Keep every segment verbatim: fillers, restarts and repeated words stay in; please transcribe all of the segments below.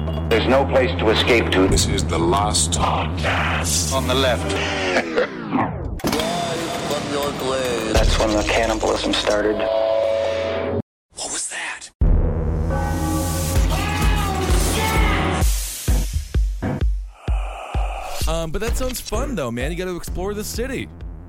There's no place to escape to. This is the last podcast. On the left. That's when the cannibalism started. What was that? Um, but that sounds fun, though, man. You got to explore the city.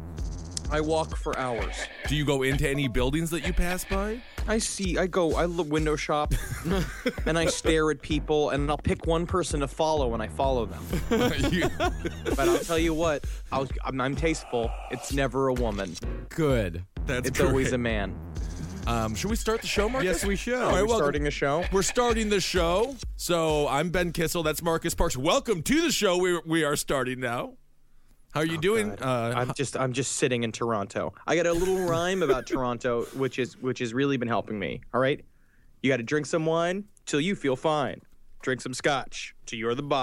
I walk for hours. Do you go into any buildings that you pass by? I see, I go, I look window shop, and I stare at people, and I'll pick one person to follow, and I follow them. You- But I'll tell you what, I'll, I'm, I'm tasteful. It's never a woman. Good. That's It's great. always a man. Um, should we start the show, Marcus? Yes, we should. All Are right, we welcome. starting a show? We're starting the show. So I'm Ben Kissel. That's Marcus Parks. Welcome to the show. We we are starting now. How are you doing? Uh, I'm just I'm just sitting in Toronto. I got a little rhyme about Toronto, which is which has really been helping me. All right, you got to drink some wine till you feel fine. Drink some scotch till you're the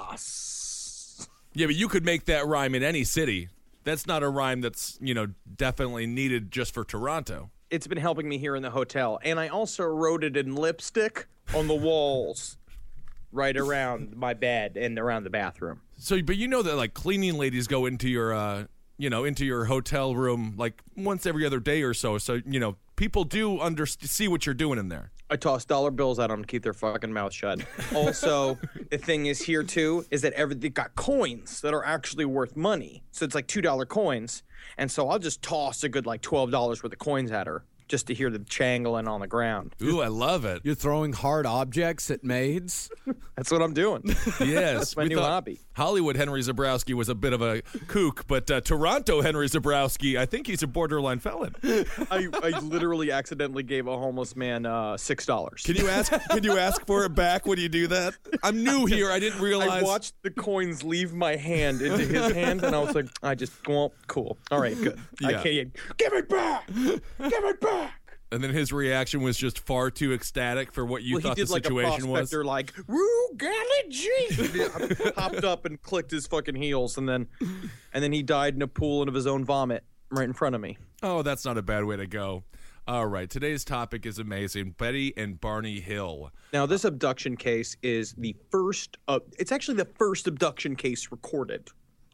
boss. yeah, but you could make that rhyme in any city. That's not a rhyme that's, you know, definitely needed just for Toronto. It's been helping me here in the hotel, and I also wrote it in lipstick on the walls, right around my bed and around the bathroom. So, but you know that like cleaning ladies go into your, uh, you know, into your hotel room like once every other day or so. So, you know, people do under see what you're doing in there. I toss dollar bills at them to keep their fucking mouth shut. Also, the thing is here, too, is that everything got coins that are actually worth money. So it's like two dollar coins. And so I'll just toss a good like twelve dollars worth of coins at her just to hear the changling on the ground. Ooh, I love it. You're throwing hard objects at maids? That's what I'm doing. Yes, That's my we new thought hobby. Hollywood Henry Zabrowski was a bit of a kook, but uh, Toronto Henry Zabrowski, I think he's a borderline felon. I, I literally accidentally gave a homeless man uh, six dollars. Can you ask? Can you ask for it back when you do that? I'm new here. I didn't realize. I watched the coins leave my hand into his hand, and I was like, I just, well, cool. All right, good. I Yeah. can't, give it back! Give it back! And then his reaction was just far too ecstatic for what you Well, thought he the did like a situation was. prospector, like, Roo, golly gee! He hopped up and clicked his fucking heels, and then, and then he died in a pool of his own vomit right in front of me. Oh, that's not a bad way to go. All right, today's topic is amazing. Betty and Barney Hill. Now, this abduction case is the first, uh, it's actually the first abduction case recorded.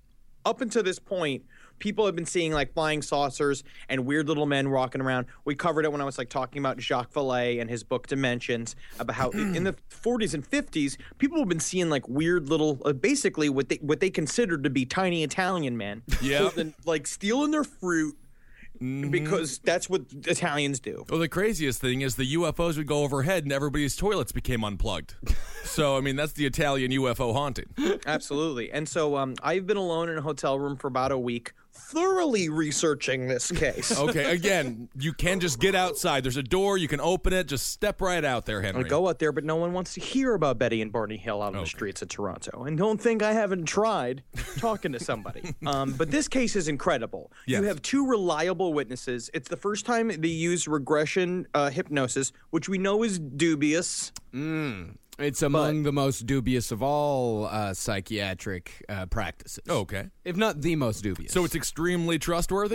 Up until this point, people have been seeing like flying saucers and weird little men walking around. We covered it when I was like talking about Jacques Vallée and his book Dimensions, about how in the forties and fifties, people have been seeing like weird little, uh, basically what they what they considered to be tiny Italian men. Yeah. Holding- like stealing their fruit because that's what Italians do. Well, the craziest thing is the U F Os would go overhead and everybody's toilets became unplugged. So, I mean, that's the Italian U F O haunting. Absolutely. And so um, I've been alone in a hotel room for about a week, thoroughly researching this case. Okay, again, you can just get outside. There's a door. You can open it. Just step right out there, I Henry. go out there, but no one wants to hear about Betty and Barney Hill out on the Okay. streets of Toronto. And don't think I haven't tried talking to somebody. um, but this case is incredible. Yes. You have two reliable witnesses. It's the first time they use regression uh, hypnosis, which we know is dubious. It's among the most dubious of all uh, psychiatric uh, practices. Okay. If not the most dubious. So it's extremely trustworthy?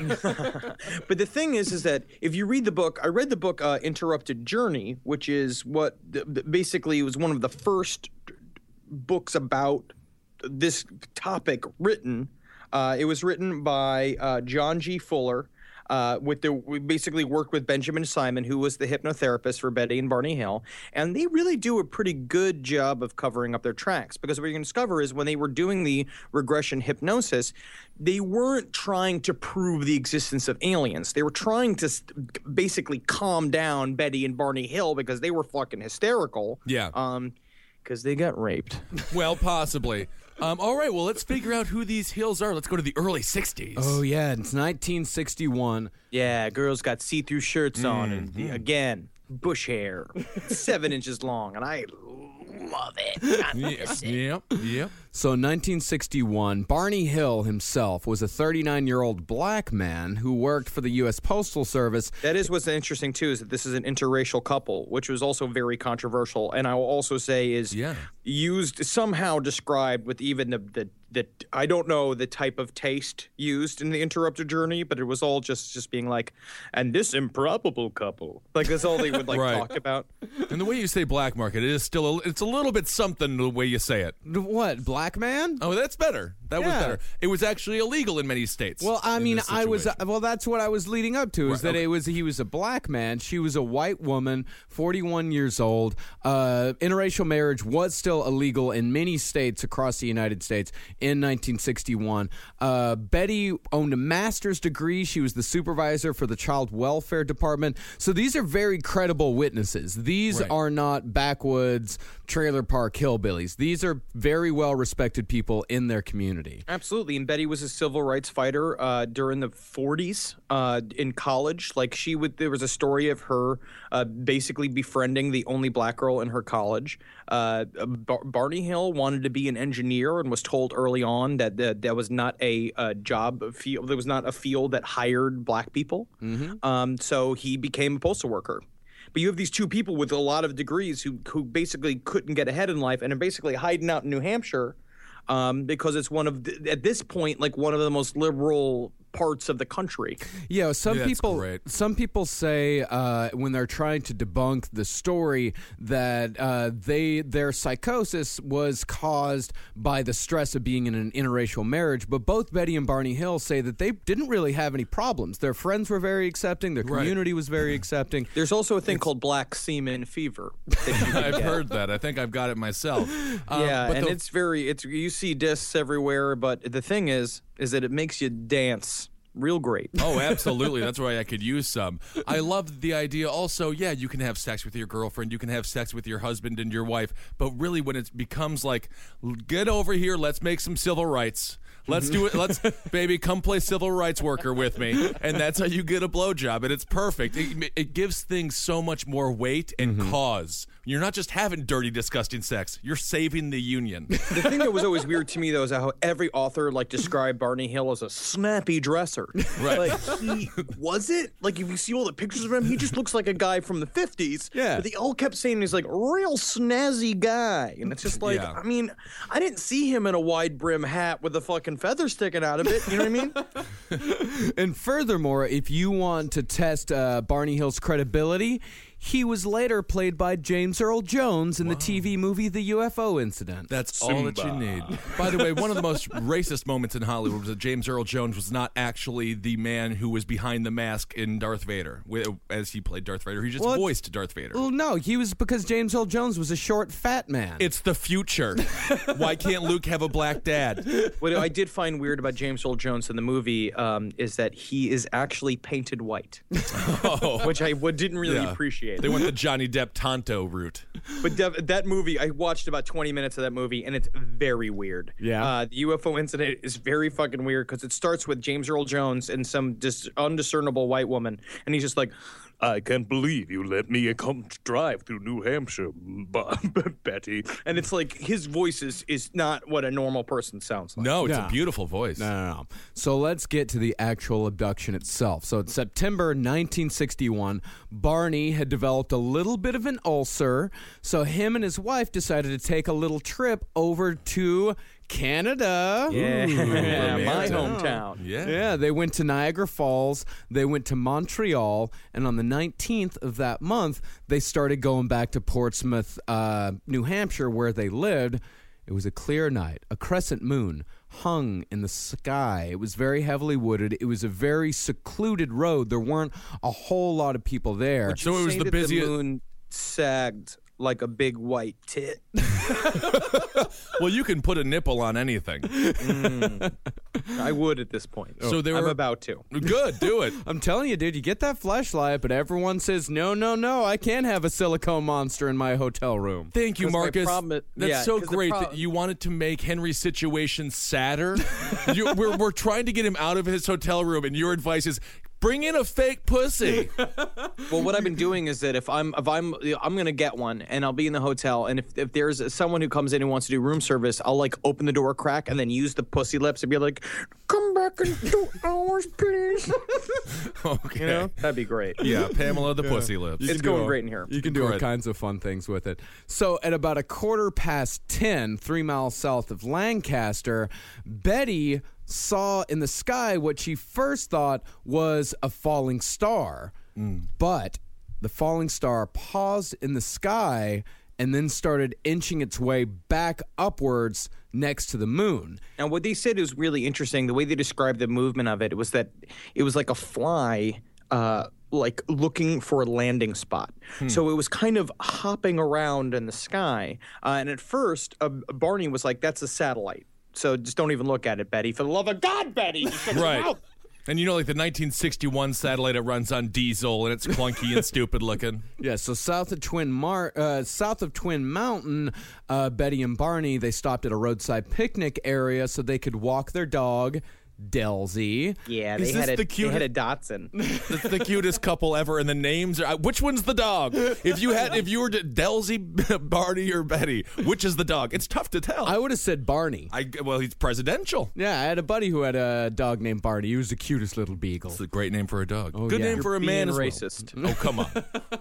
But the thing is, is that if you read the book, I read the book uh, Interrupted Journey, which is what the, the, basically was one of the first books about this topic written. Uh, it was written by uh, John G. Fuller. Uh, with the we basically worked with Benjamin Simon, who was the hypnotherapist for Betty and Barney Hill, and they really do a pretty good job of covering up their tracks. Because what you're going to discover is when they were doing the regression hypnosis, they weren't trying to prove the existence of aliens. They were trying to st- basically calm down Betty and Barney Hill because they were fucking hysterical. Yeah. Um, because they got raped. Well, possibly. Um, all right, well, let's figure out who these Hills are. Let's go to the early sixties. Oh, yeah. It's nineteen sixty-one. Yeah, girls got see-through shirts on, and the, again, bush hair, seven inches long, and I love it. I'm Yeah, missing. yep, yep. So in nineteen sixty-one, Barney Hill himself was a thirty-nine-year-old black man who worked for the U S Postal Service. That is what's interesting, too, is that this is an interracial couple, which was also very controversial. And I will also say is Yeah. used, somehow described with even the, the, the, I don't know the type of taste used in the interrupted journey, but it was all just, just being like, and this improbable couple. Like, that's all they would, like, Right. talk about. And the way you say black market, it is still a, it's a little bit something the way you say it. What, black man? Oh, that's better. That was Yeah. better. It was actually illegal in many states. Well, I in mean, this I was uh, situation. well. That's what I was leading up to. Is Right, that okay. it was he was a black man. She was a white woman, forty-one years old. Uh, interracial marriage was still illegal in many states across the United States in nineteen sixty-one. Uh, Betty owned a master's degree. She was the supervisor for the Child Welfare Department. So these are very credible witnesses. These Right. are not backwoods trailer park hillbillies. These are very well respected people in their community. Absolutely. And Betty was a civil rights fighter uh, during the forties uh, in college. Like she would, there was a story of her uh, basically befriending the only black girl in her college. Uh, Bar- Barney Hill wanted to be an engineer and was told early on that that, that was not a, a job field. There was not a field that hired black people. Mm-hmm. Um, so he became a postal worker. But you have these two people with a lot of degrees who who basically couldn't get ahead in life and are basically hiding out in New Hampshire um, because it's one of the, at this point like one of the most liberal parts of the country. Yeah, some Yeah, that's people great. some people say uh, when they're trying to debunk the story that uh, they their psychosis was caused by the stress of being in an interracial marriage. But both Betty and Barney Hill say that they didn't really have any problems. Their friends were very accepting. Their Right. community was very accepting. There's also a thing called black semen fever. that you can I've get. heard that. I think I've got it myself. Um, Yeah, but and the- it's very it's you see discs everywhere, but the thing is is that it makes you dance real great. Oh, absolutely. That's why I could use some. I love the idea also, yeah, you can have sex with your girlfriend, you can have sex with your husband and your wife, but really when it becomes like, get over here, let's make some civil rights. Let's do it. Let's, baby, come play civil rights worker with me. And that's how you get a blowjob. And it's perfect. It, it gives things so much more weight and cause. You're not just having dirty, disgusting sex. You're saving the union. The thing that was always weird to me though is how every author like described Barney Hill as a snappy dresser. Right. Like he was it? Like if you see all the pictures of him, he just looks like a guy from the fifties. Yeah. But they all kept saying he's like a real snazzy guy. And it's just like, Yeah. I mean, I didn't see him in a wide brim hat with a fucking feather sticking out of it. You know what I mean? And furthermore, if you want to test uh, Barney Hill's credibility, he was later played by James Earl Jones in the T V movie The U F O Incident. That's all that you need. By the way, one of the most racist moments in Hollywood was that James Earl Jones was not actually the man who was behind the mask in Darth Vader, wi- as he played Darth Vader. He just Well, voiced Darth Vader. Well, no, he was because James Earl Jones was a short, fat man. It's the future. Why can't Luke have a black dad? What I did find weird about James Earl Jones in the movie um, is that he is actually painted white, which I w- didn't really Yeah. appreciate. They went the Johnny Depp Tonto route. But Dev- that movie, I watched about twenty minutes of that movie, and it's very weird. Yeah. Uh, the U F O incident is very fucking weird because it starts with James Earl Jones and some dis- undiscernible white woman, and he's just like, I can't believe you let me come drive through New Hampshire, B- Betty. and it's like his voice is, is not what a normal person sounds like. No, it's Yeah. a beautiful voice. No, no, no. So let's get to the actual abduction itself. So in September nineteen sixty-one, Barney had developed a little bit of an ulcer. So him and his wife decided to take a little trip over to Canada. Yeah, my romantic. hometown. Yeah. Yeah, they went to Niagara Falls, they went to Montreal, and on the nineteenth of that month, they started going back to Portsmouth, uh, New Hampshire, where they lived. It was a clear night. A crescent moon hung in the sky. It was very heavily wooded. It was a very secluded road. There weren't a whole lot of people there. So it was Say the that busiest. The moon sagged like a big white tit. Well, you can put a nipple on anything. I would at this point. So there I'm were- about to. Good, do it. I'm telling you, dude, you get that flashlight, but everyone says, no, no, no, I can't have a silicone monster in my hotel room. Thank you, 'Cause my Marcus. problem is- That's yeah, so 'cause the great prob- that you wanted to make Henry's situation sadder. you, we're, we're trying to get him out of his hotel room, and your advice is Bring in a fake pussy. Well, what I've been doing is that if I'm if I'm I'm gonna get one and I'll be in the hotel, and if, if there's someone who comes in who wants to do room service, I'll like open the door a crack and then use the pussy lips and be like, "Come back in two hours, please." Okay. You know, that'd be great. Yeah, Pamela the pussy lips. It's can do going all- great in here. You can do all Good. kinds of fun things with it. So at about a quarter past ten, three miles south of Lancaster, Betty saw in the sky what she first thought was a falling star. But the falling star paused in the sky and then started inching its way back upwards next to the moon. Now, what they said is really interesting. The way they described the movement of it was that it was like a fly, uh, like looking for a landing spot. So it was kind of hopping around in the sky. Uh, and at first, uh, Barney was like, "That's a satellite. So just don't even look at it, Betty. For the love of God, Betty!" Just shut your Right. mouth. And you know, like the nineteen sixty-one satellite that runs on diesel and it's clunky and stupid looking. Yeah, so south of Twin Mar- uh, south of Twin Mountain, uh, Betty and Barney, they stopped at a roadside picnic area so they could walk their dog, Delzy. Yeah, Is they this had, a, the they had a cutest- Datsun. It's the cutest couple ever, and the names are. Which one's the dog? If you had, if you were to Delzy, Barney, or Betty, which is the dog? It's tough to tell. I would have said Barney. I well, he's presidential. Yeah, I had a buddy who had a dog named Barney. He was the cutest little beagle. It's a great name for a dog. Good yeah. name for a Being man as well. racist. Oh, come on.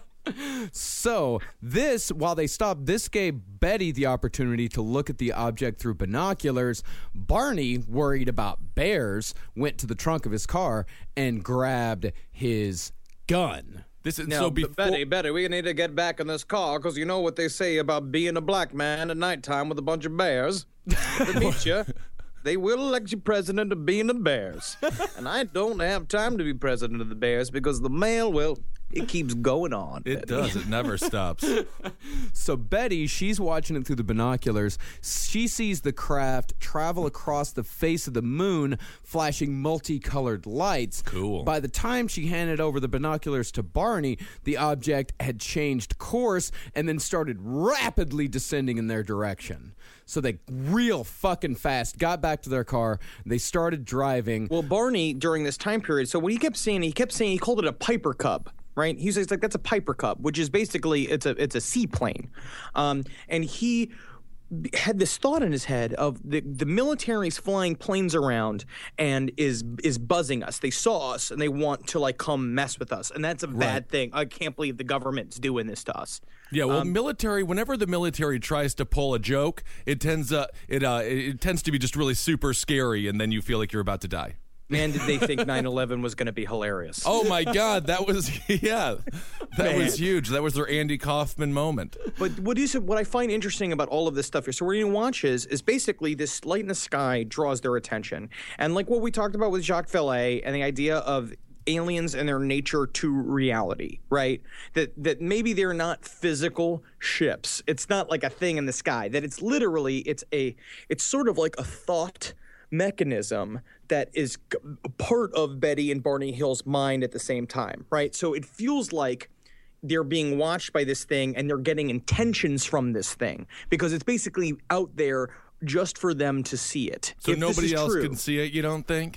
So this, while they stopped, this gave Betty the opportunity to look at the object through binoculars. Barney, worried about bears, went to the trunk of his car and grabbed his gun. This is Now, so B- before. Betty, Betty, we need to get back in this car because you know what they say about being a black man at nighttime with a bunch of bears. They meet you. They will elect you president of being the Bears. And I don't have time to be president of the Bears because the mail, well, it keeps going on. It does. It never stops. So Betty, she's watching it through the binoculars. She sees the craft travel across the face of the moon, flashing multicolored lights. Cool. By the time she handed over the binoculars to Barney, the object had changed course and then started rapidly descending in their direction. So they real fucking fast got back to their car. They started driving. Well, Barney, during this time period, so what he kept saying, he kept saying, he called it a Piper Cub. Right? He's like, that's a Piper Cub, which is basically, it's a it's a seaplane. Um, and he had this thought in his head of the, the military's flying planes around and is is buzzing us. They saw us and they want to like come mess with us. And that's a bad thing. I can't believe the government's doing this to us. Yeah, well, military. Whenever the military tries to pull a joke, it tends uh, it uh, it tends to be just really super scary, and then you feel like you're about to die. Man, did they think nine eleven was going to be hilarious. Oh my God, that was yeah, that was huge. That was their Andy Kaufman moment. But what is what I find interesting about all of this stuff here, so what you watch is is basically this light in the sky draws their attention. And like what we talked about with Jacques Vallée and the idea of aliens and their nature to reality, right? That that maybe they're not physical ships. It's not like a thing in the sky. That it's literally it's a it's sort of like a thought mechanism that is g- part of Betty and Barney Hill's mind at the same time, right? So it feels like they're being watched by this thing and they're getting intentions from this thing because it's basically out there just for them to see it. So If this nobody is else true. can see it. You don't think?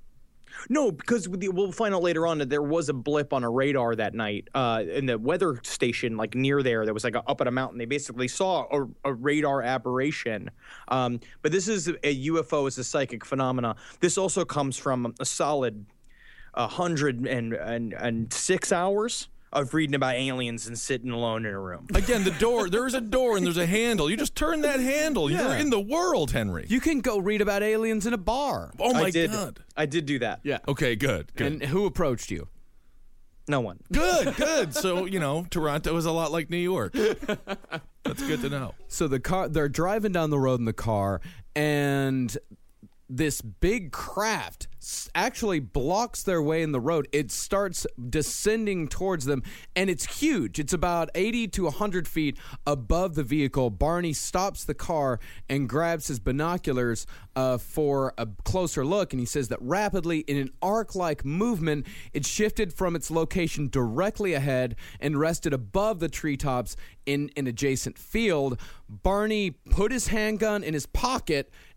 No, because with the- we'll find out later on that there was a blip on a radar that night uh, in the weather station, like near there. There was like a, up at a mountain. They basically saw a, a radar aberration. Um, but this is a U F O, is a psychic phenomena. This also comes from a solid one hundred and, and, and six hours of reading about aliens and sitting alone in a room. Again, the door. There is a door and there's a handle. You just turn that handle. You're Yeah. in the world, Henry. You can go read about aliens in a bar. oh my I did. God. I did do that. Yeah. Okay, good. Good. And who approached you? No one. Good, good. So, you know, Toronto is a lot like New York. That's good to know. So the car, they're driving down the road in the car, and this big craft s- actually blocks their way in the road. It starts descending towards them, and it's huge. It's about eighty to one hundred feet above the vehicle. Barney stops the car and grabs his binoculars uh, for a closer look, and he says that rapidly, in an arc-like movement, it shifted from its location directly ahead and rested above the treetops in an adjacent field. Barney put his handgun in his pocket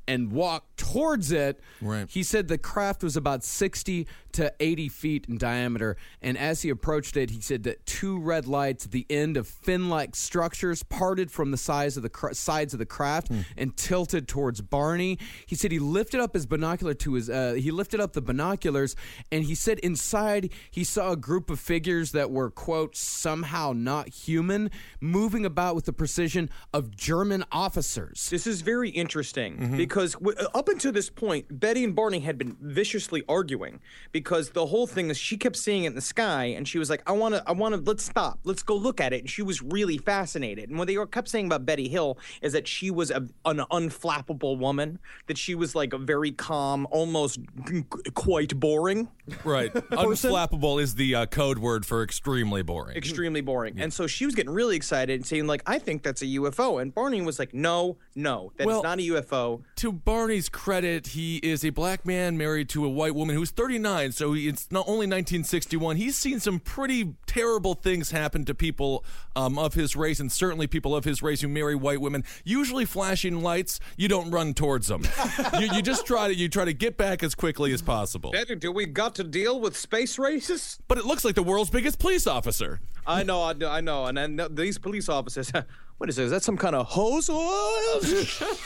and walked towards it. Right. He said the craft was about sixty to eighty feet in diameter, and as he approached it, he said that two red lights at the end of fin-like structures parted from the size of the cra- sides of the craft Hmm. and tilted towards Barney. He said he lifted up his binocular to his uh, he lifted up the binoculars, and he said inside he saw a group of figures that were, quote, somehow not human, moving about with the precision of German officers. This is very interesting Mm-hmm. because w- up until this point, Betty and Barney had been viciously arguing because the whole thing is she kept seeing it in the sky and she was like, I want to, I want to, let's stop. Let's go look at it. And she was really fascinated. And what they kept saying about Betty Hill is that she was a, an unflappable woman, that she was like a very calm, almost quite boring. Right. Unflappable is the uh, code word for extremely boring. Extremely boring. And so she was getting really excited and saying like, I think that's a U F O. And Barney was like, no, no, that's Well- not a U F O. To Barney's credit, he is a black man married to a white woman who's thirty-nine, so he, it's not only nineteen sixty-one. He's seen some pretty terrible things happen to people um, of his race, and certainly people of his race who marry white women. Usually flashing lights, you don't run towards them. you, you just try to you try to get back as quickly as possible. Betty, do we got to deal with space races? But it looks like the world's biggest police officer. I know, I know, I know. And then th- these police officers, what is it? Is that some kind of hose oil?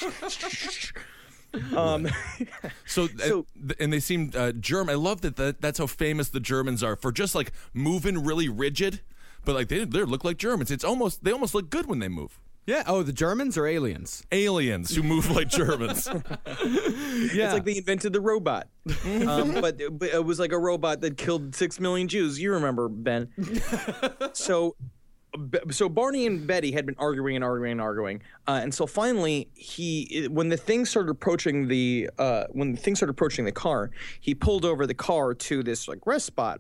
um, So, So- uh, and they seem uh, German. I love that, that that's how famous the Germans are for just like moving really rigid, but like they they look like Germans. It's almost they almost look good when they move. Yeah. Oh, the Germans or aliens? Aliens who move like Germans. Yeah. It's like they invented the robot. um, but, but it was like a robot that killed six million Jews. You remember, Ben. so B- so Barney and Betty had been arguing and arguing and arguing, uh, and so finally he, when the thing started approaching the, uh, when the thing started approaching the car, he pulled over the car to this like rest spot,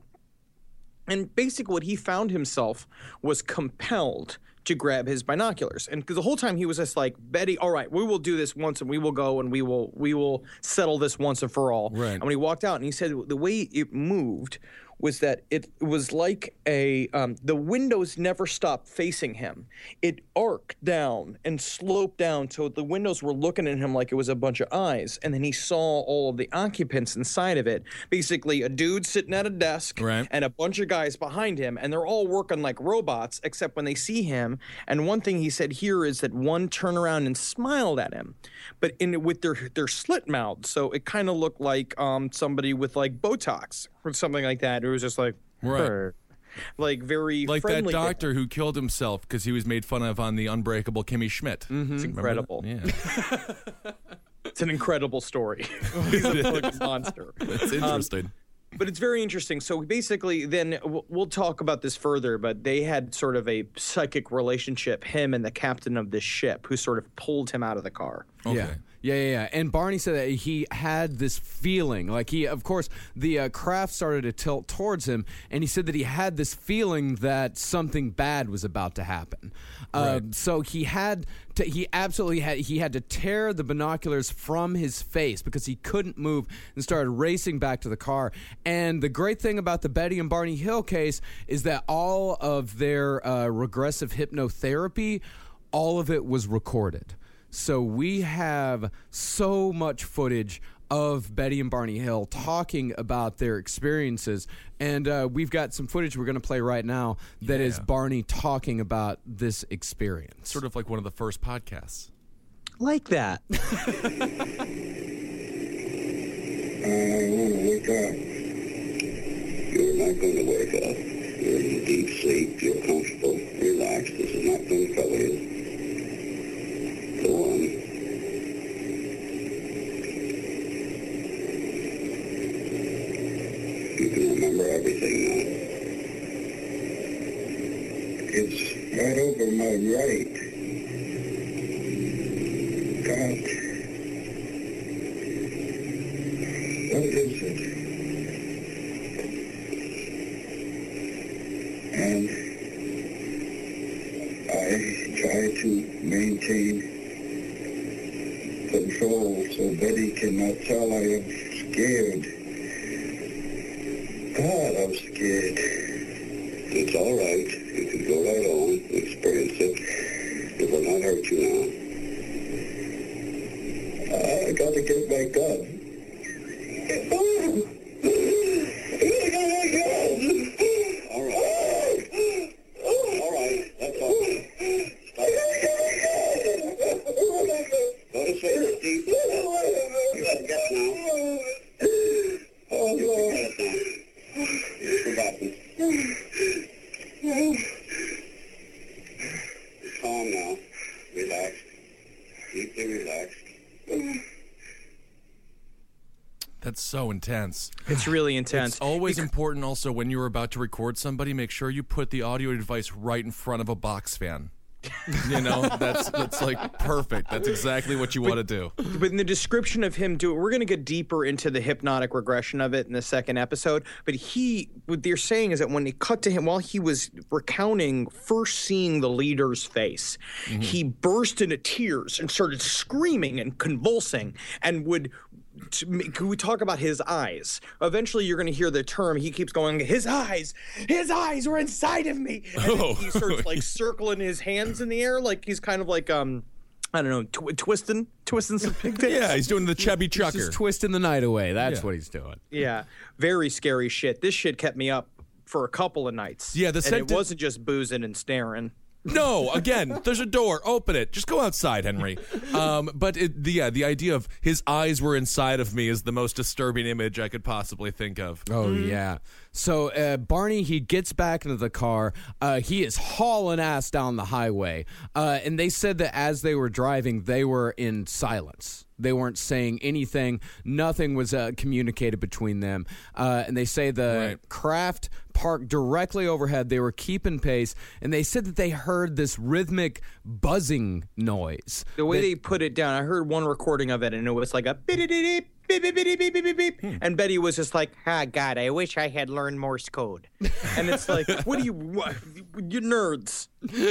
and basically what he found himself was compelled to grab his binoculars, and because the whole time he was just like, Betty, all right, we will do this once, and we will go, and we will we will settle this once and for all. Right. And when he walked out, and he said the way it moved was that it was like a um, the windows never stopped facing him. It arced down and sloped down, so the windows were looking at him like it was a bunch of eyes. And then he saw all of the occupants inside of it. Basically, a dude sitting at a desk Right. and a bunch of guys behind him, and they're all working like robots, except when they see him. And one thing he said here is that one turned around and smiled at him, but in with their their slit mouths, so it kind of looked like um, somebody with like Botox or something like that. It was just like, Right. "Brr." Like very Like that friendly to him. doctor who killed himself because he was made fun of on the Unbreakable Kimmy Schmidt. It's Remember that? incredible. Yeah. It's an incredible story. He's a fucking monster. It's interesting. But it's very interesting. So basically, then w- we'll talk about this further, but they had sort of a psychic relationship, him and the captain of this ship, who sort of pulled him out of the car. Okay. Yeah. Yeah, yeah, yeah. And Barney said that he had this feeling, like he, of course, the uh, craft started to tilt towards him, and he said that he had this feeling that something bad was about to happen. Uh, so he had to, he absolutely had, he had to tear the binoculars from his face because he couldn't move and started racing back to the car. And the great thing about the Betty and Barney Hill case is that all of their uh, regressive hypnotherapy, all of it was recorded. So we have so much footage of Betty and Barney Hill talking about their experiences. And uh, we've got some footage we're going to play right now that is Yeah. Barney talking about this experience. Sort of like one of the first podcasts. Like that. I want to wake up. You're not going to wake up. You're in deep sleep. You're comfortable. Relax. This is not going to trouble you. Go on. You can remember everything now. It's right over my right. God. What is it? And I try to maintain control so Betty cannot tell I am scared. God, I'm scared. It's all right. You can go right on, experience it. It will not hurt you now. I got about to get my gun. Oh, I got my gun. All right. All right, that's all. Stop. Go to sleep, Steve. You got to get now. Oh, you forget it now. You've forgotten. Calm now. Relax. Deeply relaxed. That's so intense. It's really intense. It's always important also when you're about to record somebody, make sure you put the audio device right in front of a box fan. You know, that's that's like perfect. That's exactly what you want to do. But in the description of him doing, we're going to get deeper into the hypnotic regression of it in the second episode. But he, what they're saying is that when they cut to him while he was recounting first seeing the leader's face, mm-hmm. he burst into tears and started screaming and convulsing and would. To, can we talk about his eyes? Eventually, you're going to hear the term. He keeps going, his eyes, his eyes were inside of me. And oh. he starts like circling his hands in the air, like he's kind of like um, I don't know, tw- twisting, twisting some pigtails. Yeah, he's doing the chubby chucker. He's just twisting the night away. That's yeah. what he's doing. Yeah, very scary shit. This shit kept me up for a couple of nights. Yeah, the and sent- it wasn't just boozing and staring. No, again, there's a door. Open it. Just go outside, Henry. Um, but it, the, yeah, the idea of his eyes were inside of me is the most disturbing image I could possibly think of. Oh, mm. yeah. So uh, Barney, he gets back into the car. Uh, he is hauling ass down the highway. Uh, and they said that as they were driving, they were in silence. They weren't saying anything. Nothing was uh, communicated between them. Uh, and they say the right. craft parked directly overhead. They were keeping pace. And they said that they heard this rhythmic buzzing noise. The way that, they put it down, I heard one recording of it, and it was like a beep, beep, beep, beep, beep, beep, beep, beep, beep. Hmm. And Betty was just like, ah, God, I wish I had learned Morse code. And it's like, what do you, what, you nerds.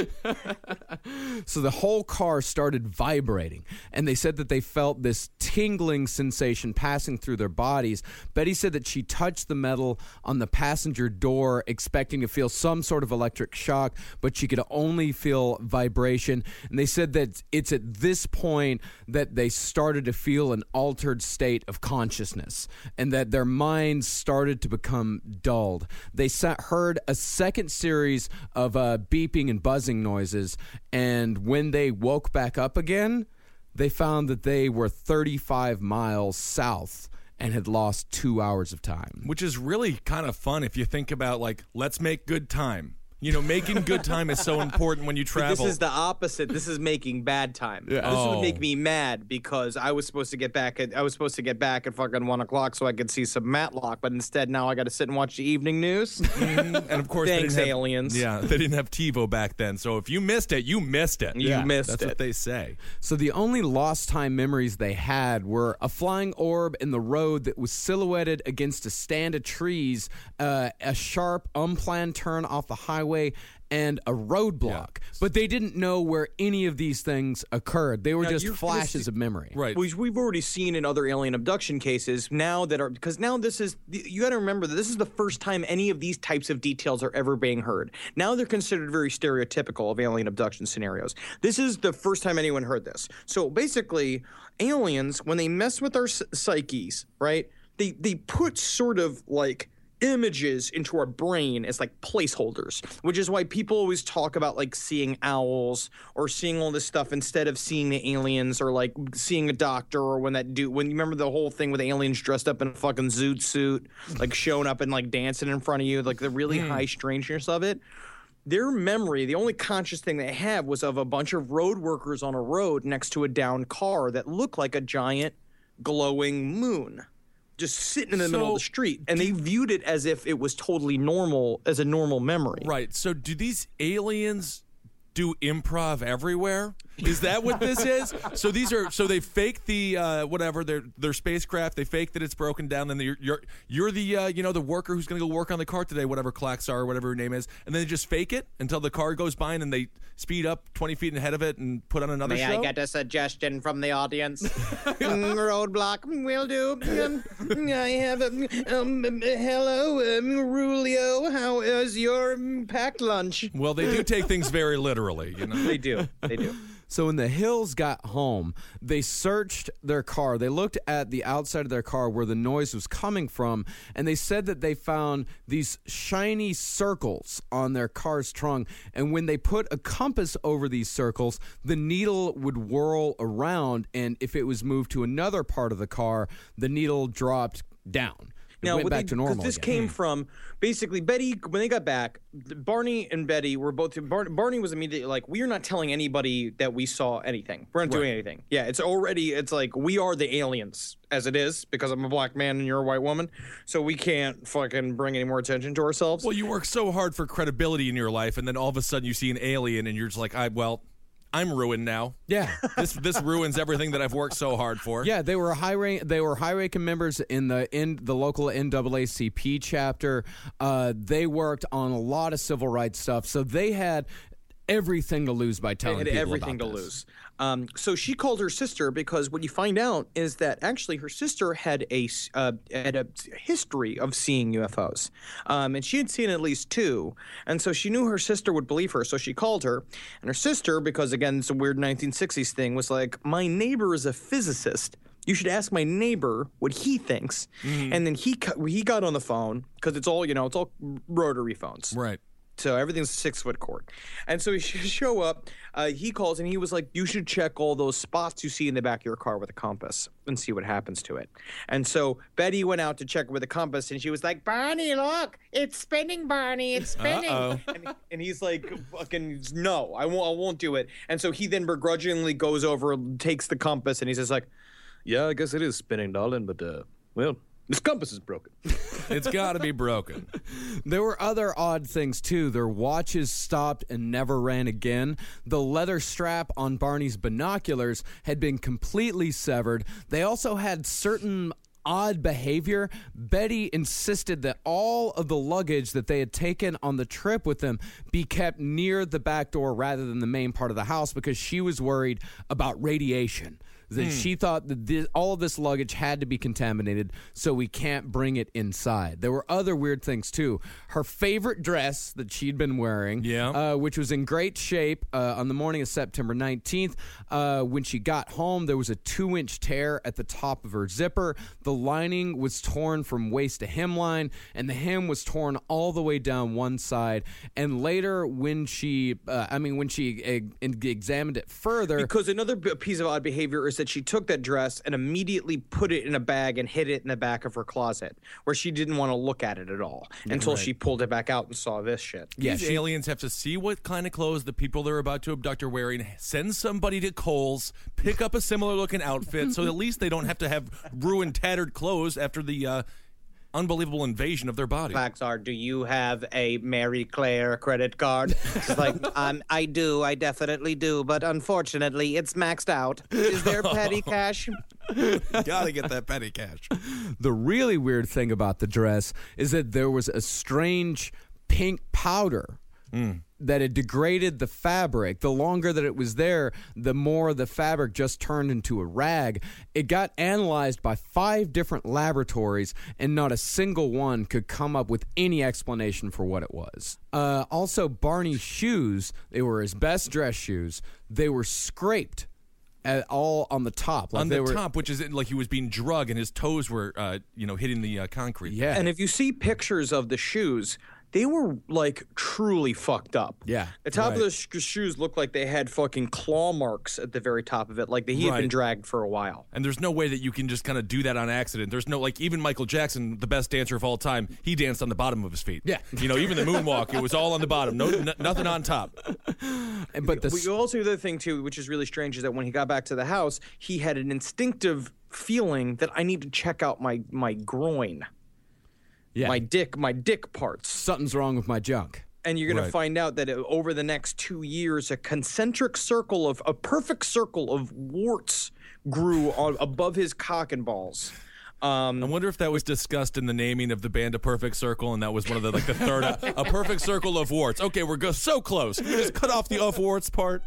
So the whole car started vibrating, and they said that they felt this tingling sensation passing through their bodies. Betty said that she touched the metal on the passenger door, expecting to feel some sort of electric shock, but she could only feel vibration. And they said that it's at this point that they started to feel an altered state of consciousness, and that their minds started to become dulled. They sa- heard a second series of uh, beeping and buzzing noises, and when they woke back up again, they found that they were thirty-five miles south and had lost two hours of time. Which is really kind of fun if you think about, like, let's make good time. You know, making good time is so important when you travel. But this is the opposite. This is making bad time. Yeah. This Oh. would make me mad because I was supposed to get back at I was supposed to get back at fucking one o'clock so I could see some Matlock, but instead now I got to sit and watch the evening news. And of course, they Thanks, didn't have, aliens. Yeah, they didn't have TiVo back then. So if you missed it, you missed it. You yeah, missed that's it. what they say. So the only lost time memories they had were a flying orb in the road that was silhouetted against a stand of trees, uh, a sharp, unplanned turn off the highway, and a roadblock. Yeah. But they didn't know where any of these things occurred. They were Now, just you're- flashes of memory. Right. Which we've already seen in other alien abduction cases now that are because now this is you got to remember that this is the first time any of these types of details are ever being heard. Now they're considered very stereotypical of alien abduction scenarios. This is the first time anyone heard this. So basically, aliens when they mess with our s- psyches, right? They they put sort of like images into our brain as like placeholders, which is why people always talk about like seeing owls or seeing all this stuff instead of seeing the aliens or like seeing a doctor or when that dude when you remember the whole thing with aliens dressed up in a fucking zoot suit like showing up and like dancing in front of you, like the really high strangeness of it. Their memory, the only conscious thing they have was of a bunch of road workers on a road next to a downed car that looked like a giant glowing moon just sitting in the middle of So, the street, and they viewed it as if it was totally normal, as a normal memory. Right. So do these aliens do improv everywhere? Is that what this is? So these are so they fake the uh, whatever their their spacecraft. They fake that it's broken down. And you're you're you're the uh, you know the worker who's going to go work on the car today, whatever Klaxar or whatever her name is, and then they just fake it until the car goes by, and then they speed up twenty feet ahead of it and put on another May show. I get a suggestion from the audience? Mm, roadblock will do. Um, I have a um, um, hello, um, Rulio. How is your um, packed lunch? Well, they do take things very literally, you know. They do. They do. So when the Hills got home, they searched their car. They looked at the outside of their car where the noise was coming from, and they said that they found these shiny circles on their car's trunk. And when they put a compass over these circles, the needle would whirl around, and if it was moved to another part of the car, the needle dropped down. It Now, went what back they, to normal. 'cause this again. came from basically Betty. When they got back, Barney and Betty were both. Bar, Barney was immediately like, "We are not telling anybody that we saw anything. We're not doing anything." Yeah, it's already. It's like we are the aliens as it is because I'm a black man and you're a white woman, so we can't fucking bring any more attention to ourselves. Well, you work so hard for credibility in your life, and then all of a sudden you see an alien, and you're just like, I well. I'm ruined now. Yeah. This this ruins everything that I've worked so hard for. Yeah, they were high rank. They were high ranking members in the in the local N double A C P chapter. Uh, they worked on a lot of civil rights stuff, so they had everything to lose by telling They had people everything to about this. lose. Um, so she called her sister because what you find out is that actually her sister had a s- uh, had a history of seeing U F Os, um, and she had seen at least two, and so she knew her sister would believe her. So she called her, and her sister, because again it's a weird nineteen sixties thing, was like, "My neighbor is a physicist. You should ask my neighbor what he thinks." And then he cu- he got on the phone because it's all you know, it's all rotary phones. Right. So everything's six foot cord. And so he should show up. Uh, he calls and he was like, "You should check all those spots you see in the back of your car with a compass and see what happens to it." And so Betty went out to check with a compass and she was like, "Barney, look, it's spinning, Barney, it's spinning." And, and he's like, "Fucking no, I won't, I won't do it." And so he then begrudgingly goes over, takes the compass, and he says like, Yeah, I guess it is spinning, darling, but, uh, well, this compass is broken. It's got to be broken. There were other odd things, too. Their watches stopped and never ran again. The leather strap on Barney's binoculars had been completely severed. They also had certain odd behavior. Betty insisted that all of the luggage that they had taken on the trip with them be kept near the back door rather than the main part of the house because she was worried about radiation. That she thought that this, all of this luggage had to be contaminated, so we can't bring it inside. There were other weird things, too. Her favorite dress that she'd been wearing, Yeah. uh, which was in great shape uh, on the morning of September nineteenth. Uh, when she got home, there was a two-inch tear at the top of her zipper. The lining was torn from waist to hemline, and the hem was torn all the way down one side. And later, when she, uh, I mean, when she uh, examined it further... because another b- piece of odd behavior is that she took that dress and immediately put it in a bag and hid it in the back of her closet where she didn't want to look at it at all until she pulled it back out and saw this shit. Yeah, These she- aliens have to see what kind of clothes the people they're about to abduct are wearing, send somebody to Kohl's, pick up a similar looking outfit, so at least they don't have to have ruined, tattered clothes after the uh, unbelievable invasion of their body. Facts are, do you have a Mary Claire credit card? It's like, um, I do, I definitely do, but unfortunately, it's maxed out. Is there petty cash? Gotta get that petty cash. The really weird thing about the dress is that there was a strange pink powder that had degraded the fabric. The longer that it was there, the more the fabric just turned into a rag. It got analyzed by five different laboratories, and not a single one could come up with any explanation for what it was. Uh, also, Barney's shoes, they were his best dress shoes. They were scraped at all on the top. Like On they the were, top, which is like he was being drugged and his toes were, uh, you know, hitting the uh, concrete. Yeah. And if you see pictures of the shoes, they were like truly fucked up. Yeah, The top right. of those sh- shoes looked like they had fucking claw marks at the very top of it, like he had Right. been dragged for a while. And there's no way that you can just kind of do that on accident. There's no, like, even Michael Jackson, the best dancer of all time, he danced on the bottom of his feet. Yeah. You know, even the moonwalk, it was all on the bottom. No, n- nothing on top. but the We also the other thing too, which is really strange, is that when he got back to the house, he had an instinctive feeling that I need to check out my my groin, yeah, my dick, my dick parts. something's wrong with my junk. And you're going Right. to find out that uh, over the next two years, a concentric circle of a perfect circle of warts grew on above his cock and balls. Um, I wonder if that was discussed in the naming of the band A Perfect Circle, and that was one of the, like, the third, a perfect circle of warts. Okay, we're go- so close. We just cut off the of warts part.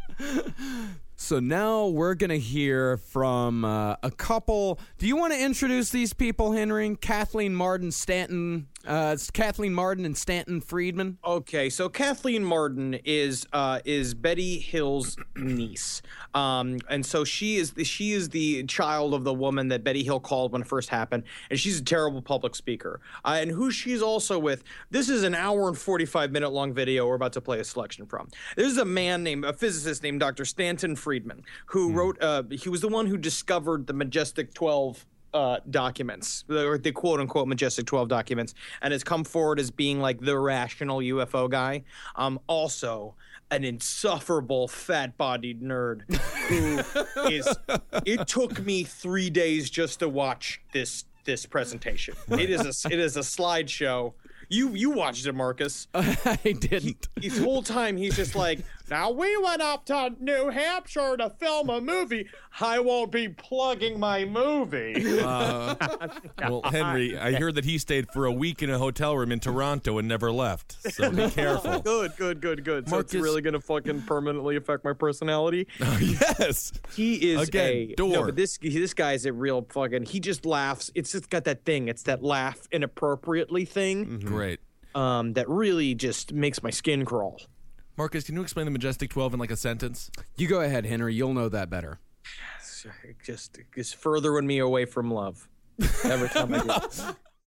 So now we're going to hear from uh, a couple. Do you want to introduce these people, Henry? Kathleen Martin Stanton. Uh, it's Kathleen Marden and Stanton Friedman. Okay, so Kathleen Marden is uh, is Betty Hill's niece, um, and so she is the, she is the child of the woman that Betty Hill called when it first happened, and she's a terrible public speaker. Uh, and who she's also with, this is an hour and forty-five minute long video we're about to play a selection from. There's a man named a physicist named Doctor Stanton Friedman who mm. wrote. Uh, he was the one who discovered the Majestic twelve. Uh, documents, or the quote-unquote Majestic twelve documents, and has come forward as being like the rational U F O guy. Um, also, an insufferable fat-bodied nerd who is. It took me three days just to watch this this presentation. It is a it is a slideshow. You you watched it, Marcus. I didn't. He, his whole time he's just like, now we went up to New Hampshire to film a movie. I won't be plugging my movie. Uh, well, Henry, I hear that he stayed for a week in a hotel room in Toronto and never left. So be careful. Good, good, good, good. So Marcus, it's really gonna fucking permanently affect my personality. Uh, yes. He is Again, a door. no, but this this guy's a real fucking. He just laughs. It's just got that thing. It's that laugh inappropriately thing. Mm-hmm. Great. Um, that really just makes my skin crawl. Marcus, can you explain the Majestic twelve in like a sentence? You go ahead, Henry. You'll know that better. It just is furthering me away from love every time I do it.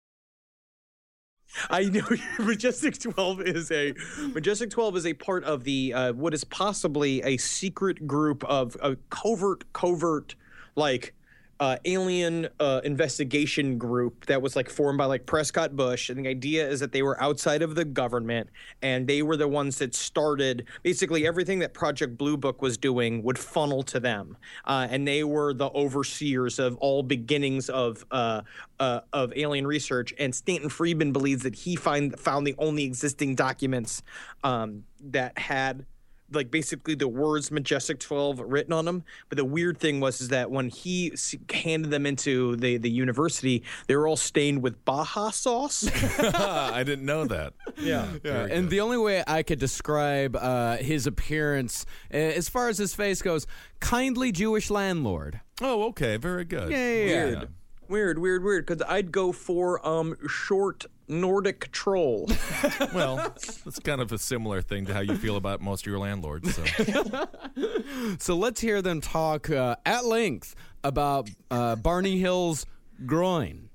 I know Majestic twelve is a Majestic twelve is a part of the uh, what is possibly a secret group of a covert covert like uh, alien uh, investigation group that was like formed by like Prescott Bush, and the idea is that they were outside of the government and they were the ones that started basically everything that Project Blue Book was doing would funnel to them, uh, and they were the overseers of all beginnings of uh, uh, of alien research. And Stanton Friedman believes that he find found the only existing documents um, that had like basically the words Majestic twelve written on them. But the weird thing was is that when he handed them into the, the university, they were all stained with Baja sauce. I didn't know that. Yeah. Yeah, and the only way I could describe uh, his appearance, uh, as far as his face goes, kindly Jewish landlord. Oh, okay. Very good. Yeah, yeah, yeah. Weird. Weird, weird, weird. Because I'd go for um short Nordic troll. Well, it's kind of a similar thing to how you feel about most of your landlords. So, So let's hear them talk uh, at length about uh, Barney Hill's groin.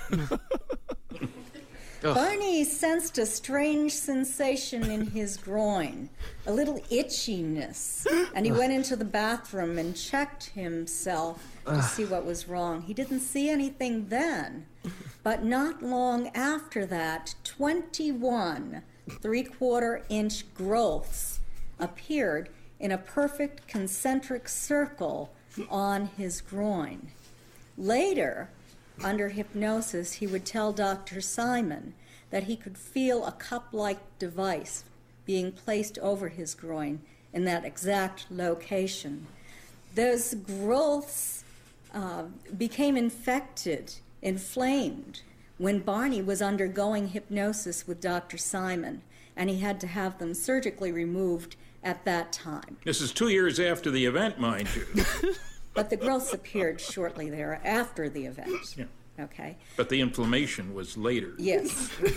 Barney sensed a strange sensation in his groin, a little itchiness, and he went into the bathroom and checked himself to see what was wrong. He didn't see anything then, but not long after that, twenty-one three-quarter inch growths appeared in a perfect concentric circle on his groin. Later, under hypnosis, he would tell Doctor Simon that he could feel a cup-like device being placed over his groin in that exact location. Those growths uh, became infected, inflamed, when Barney was undergoing hypnosis with Doctor Simon, and he had to have them surgically removed at that time. This is two years after the event, mind you. But the growths appeared shortly there after the event. Yeah. Okay? But the inflammation was later. Yes. It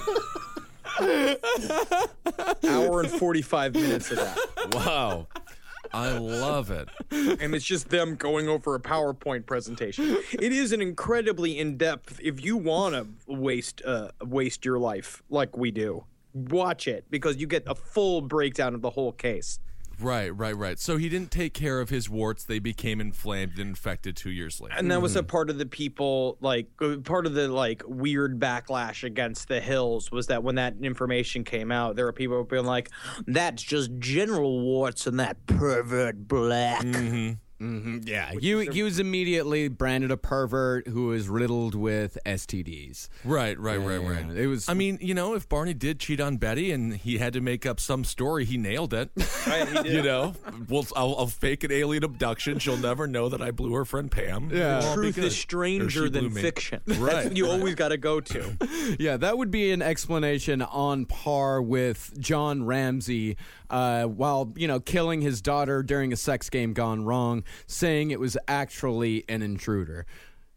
was later. Hour and forty-five minutes of that. wow. I love it. And it's just them going over a PowerPoint presentation. It is an incredibly in-depth. If you want to waste uh, waste your life like we do, watch it because you get a full breakdown of the whole case. Right, right, right. So he didn't take care of his warts. They became inflamed and infected two years later. And that was a part of the people, like, uh, part of the, like, weird backlash against the Hills was that when that information came out, there were people being like, that's just general warts and that pervert black. Mm-hmm. Mm-hmm. Yeah, he, he was immediately branded a pervert who was riddled with S T Ds. Right, right, Yeah, right, right. It was. I mean, you know, if Barney did cheat on Betty and he had to make up some story, he nailed it. Right, he did. You know, well, I'll, I'll fake an alien abduction. She'll never know that I blew her friend Pam. Yeah. It'll all be Truth good. is Or stranger she than blew me. fiction. Right. That's what you always got to go to. Yeah, that would be an explanation on par with John Ramsey, uh, while, you know, killing his daughter during a sex game gone wrong, saying it was actually an intruder.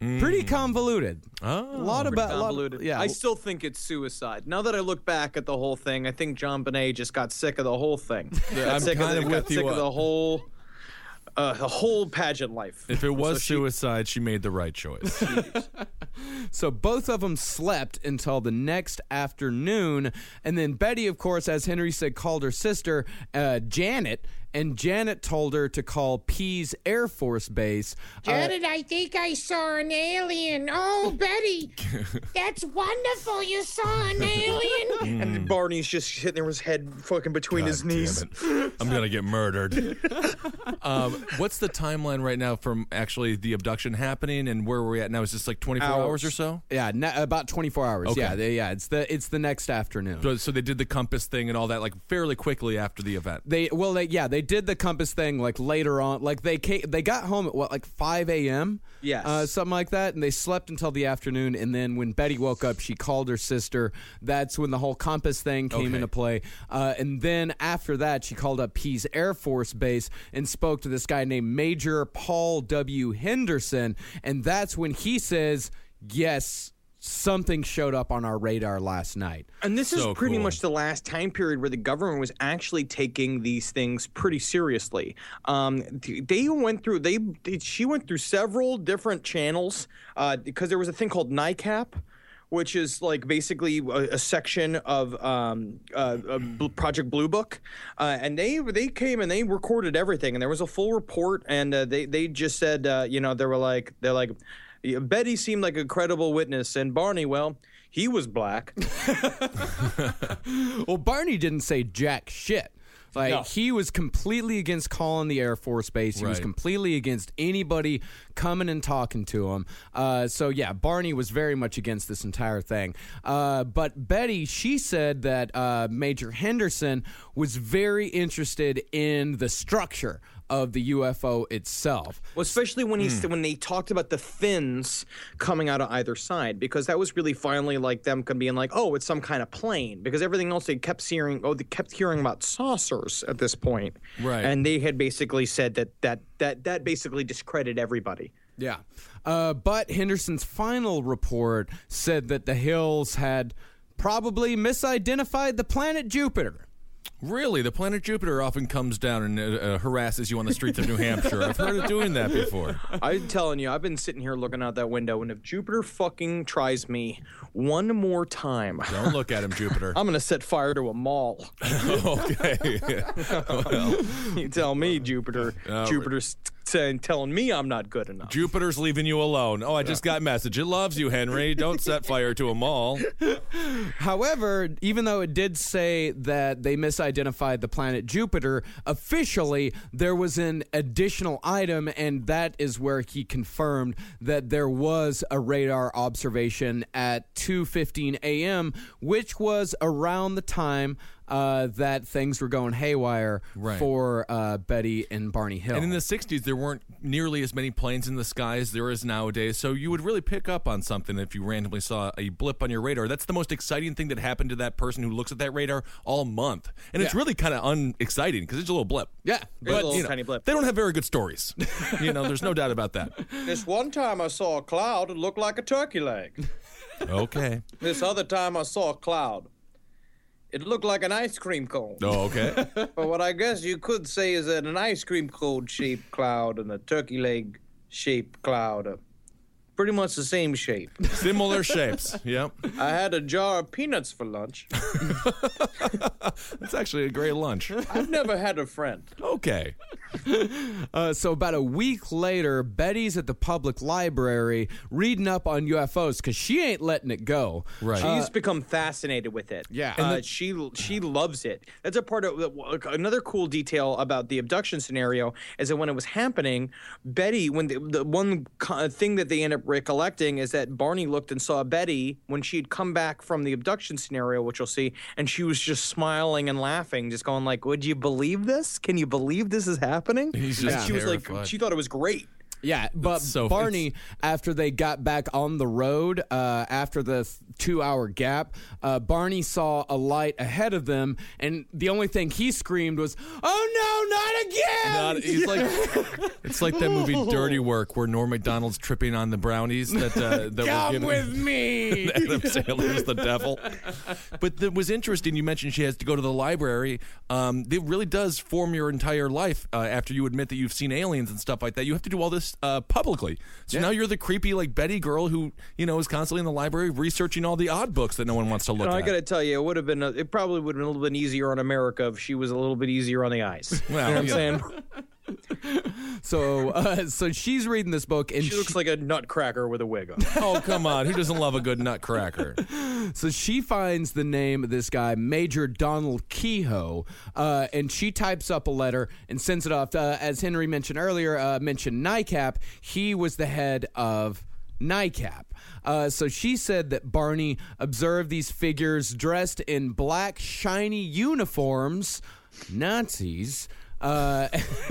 Pretty convoluted. Oh, a lot about a lot- Convoluted. yeah. I still think it's suicide. Now that I look back at the whole thing, I think John Bonet just got sick of the whole thing. Yeah, got I'm sick kind of, of the, with got you sick of on- the whole, uh, the whole pageant life. If it was So she- suicide, she made the right choice. So both of them slept until the next afternoon. And then Betty, of course, as Henry said, called her sister, uh, Janet. And Janet told her to call Pease Air Force Base. Uh, Janet, I think I saw an alien. Oh, Betty, that's wonderful. You saw an alien. And then Barney's just sitting there with his head fucking between God his knees. damn it. I'm gonna get murdered. um, what's the timeline right now from actually the abduction happening and where we're at now? Is this like twenty-four hours, Hours. or so? yeah, ne- about twenty-four hours. Okay. Yeah, they, yeah. It's the it's the next afternoon. So, so they did the compass thing and all that like fairly quickly after the event. They well, they yeah, they did the compass thing like later on. Like they came, they got home at what like five a.m. Yes. uh, something like that, and they slept until the afternoon. And then when Betty woke up, she called her sister. That's when the whole compass thing came Okay. into play. Uh, and then after that, she called up Pease Air Force Base and spoke to this guy named Major Paul W. Henderson. And that's when he says, "Yes, something showed up on our radar last night." And this So is pretty cool. much the last time period where the government was actually taking these things pretty seriously. Um, th- they went through, they, they she went through several different channels uh, because there was a thing called NICAP, which is like basically a, a section of um, uh, uh, Bl- Project Blue Book, uh, and they they came and they recorded everything, and there was a full report, and uh, they they just said, uh, you know, they were like they're like. Betty seemed like a credible witness, and Barney, well, he was black. Well, Barney didn't say jack shit. Like, No. he was completely against calling the Air Force Base. He was Right. completely against anybody coming and talking to him. Uh, so, yeah, Barney was very much against this entire thing. Uh, but Betty, she said that uh, Major Henderson was very interested in the structure of the U F O itself. Well, especially when he when they talked about the fins coming out of either side, because that was really finally like them being like, oh, it's some kind of plane, because everything else they kept hearing, oh, they kept hearing about saucers at this point, Right. And they had basically said that that that that basically discredited everybody. Yeah. Uh, but Henderson's final report said that the Hills had probably misidentified the planet Jupiter. Really, the planet Jupiter often comes down and uh, uh, harasses you on the streets of New Hampshire. I've heard it doing that before. I'm telling you, I've been sitting here looking out that window, and if Jupiter fucking tries me one more time, Don't look at him, Jupiter. I'm gonna set fire to a mall. Okay. Well, You tell me, Jupiter. Uh, Jupiter's saying, telling me I'm not good enough. Jupiter's leaving you alone. Oh, I just got a message. It loves you, Henry. Don't set fire to a mall. However, even though it did say that they misidentified the planet Jupiter, officially there was an additional item, and that is where he confirmed that there was a radar observation at two fifteen a.m., which was around the time uh, that things were going haywire Right. for uh, Betty and Barney Hill. And in the sixties, there weren't nearly as many planes in the sky as there is nowadays, so you would really pick up on something if you randomly saw a blip on your radar. That's the most exciting thing that happened to that person who looks at that radar all month. And it's Yeah. really kind of unexciting because it's a little blip. yeah, It's a but little You know, tiny blip. They don't have very good stories. You know, there's no doubt about that. This one time I saw a cloud, it looked like a turkey leg. Okay. This other time I saw a cloud, it looked like an ice cream cone. Oh, okay. But what I guess you could say is that an ice cream cone shaped cloud and a turkey leg shaped cloud are pretty much the same shape. Similar shapes. Yep. I had a jar of peanuts for lunch. That's actually a great lunch. I've never had a friend. Okay. Uh, so about a week later, Betty's at the public library reading up on U F Os because she ain't letting it go. Right. She's become fascinated with it. Yeah. uh, And the- she she loves it. That's a part of another cool detail about the abduction scenario is that when it was happening, Betty, when the, the one co- thing that they end up recollecting is that Barney looked and saw Betty when she'd come back from the abduction scenario, which you'll see, and she was just smiling and laughing, just going like, "Would you believe this? Can you believe this is happening?" He's And just she was like, terrified. she thought it was great. Yeah, but so- Barney, after they got back on the road, uh, after the th- two-hour gap, uh, Barney saw a light ahead of them, and the only thing he screamed was, "Oh no, not again!" Not, he's like, it's like that movie Dirty Work where Norm Macdonald's tripping on the brownies that uh, that Come were given. with me. Adam Sandler's the devil. But it was interesting. You mentioned she has to go to the library. Um, it really does form your entire life uh, after you admit that you've seen aliens and stuff like that. You have to do all this uh, publicly. So now you're the creepy like Betty girl who you know is constantly in the library researching all the odd books that no one wants to look No, I at. got to tell you, it would have been. A, it probably would have been a little bit easier on America if she was a little bit easier on the eyes. Well, you know what yeah. I'm saying? So, uh, so she's reading this book, and She looks like a nutcracker with a wig on. Oh, come on. Who doesn't love a good nutcracker? So she finds the name of this guy, Major Donald Kehoe, uh, and she types up a letter and sends it off. Uh, as Henry mentioned earlier, uh, mentioned NICAP. He was the head of NICAP. Uh, so she said that Barney observed these figures dressed in black, shiny uniforms, Nazis. Uh,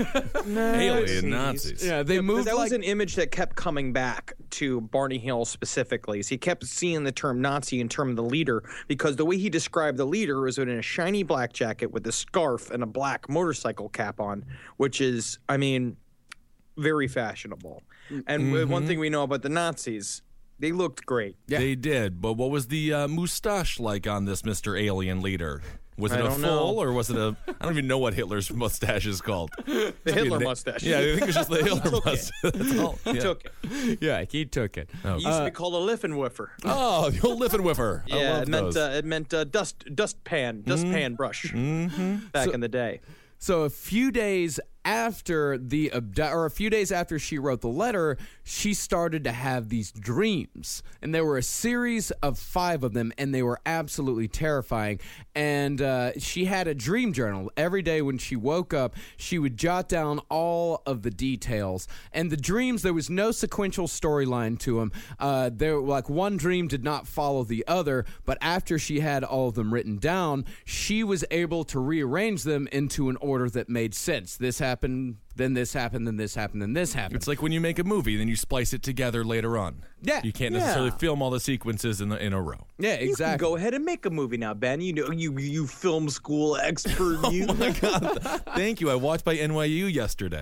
Alien Nazis. yeah, they Yeah, but moved that like was an image that kept coming back to Barney Hill specifically. So he kept seeing the term Nazi in terms of the leader because the way he described the leader was in a shiny black jacket with a scarf and a black motorcycle cap on, which is, I mean, very fashionable. And Mm-hmm. one thing we know about the Nazis, they looked great. They did. But what was the uh, moustache like on this Mister Alien leader? Was it I a don't full know. or was it a? I don't even know what Hitler's mustache is called. The Hitler mustache. Yeah, I think it's just the Hitler took it. mustache. That's all. He Yeah. took it. yeah, he took it. Oh. It used to be called a Liffenwiffer. Oh, the old Liffenwiffer. I Yeah, love it meant those. uh, it meant uh, dust dust pan dust pan brush back in the day. So a few days after the abdu- or a few days after she wrote the letter, she started to have these dreams, and there were a series of five of them, and they were absolutely terrifying. And uh, she had a dream journal every day. When she woke up, she would jot down all of the details. And the dreams, there was no sequential storyline to them. Uh, there, like one dream did not follow the other, but after she had all of them written down, she was able to rearrange them into an order that made sense. This happened, then this happened, then this happened, then this happened. It's like when you make a movie, then you splice it together later on. Yeah. You can't Yeah. necessarily film all the sequences in the, in a row. Yeah, You can exactly. go ahead and make a movie now, Ben. You know, you you film school expert. You. Oh my God! Thank you. I watched by N Y U yesterday.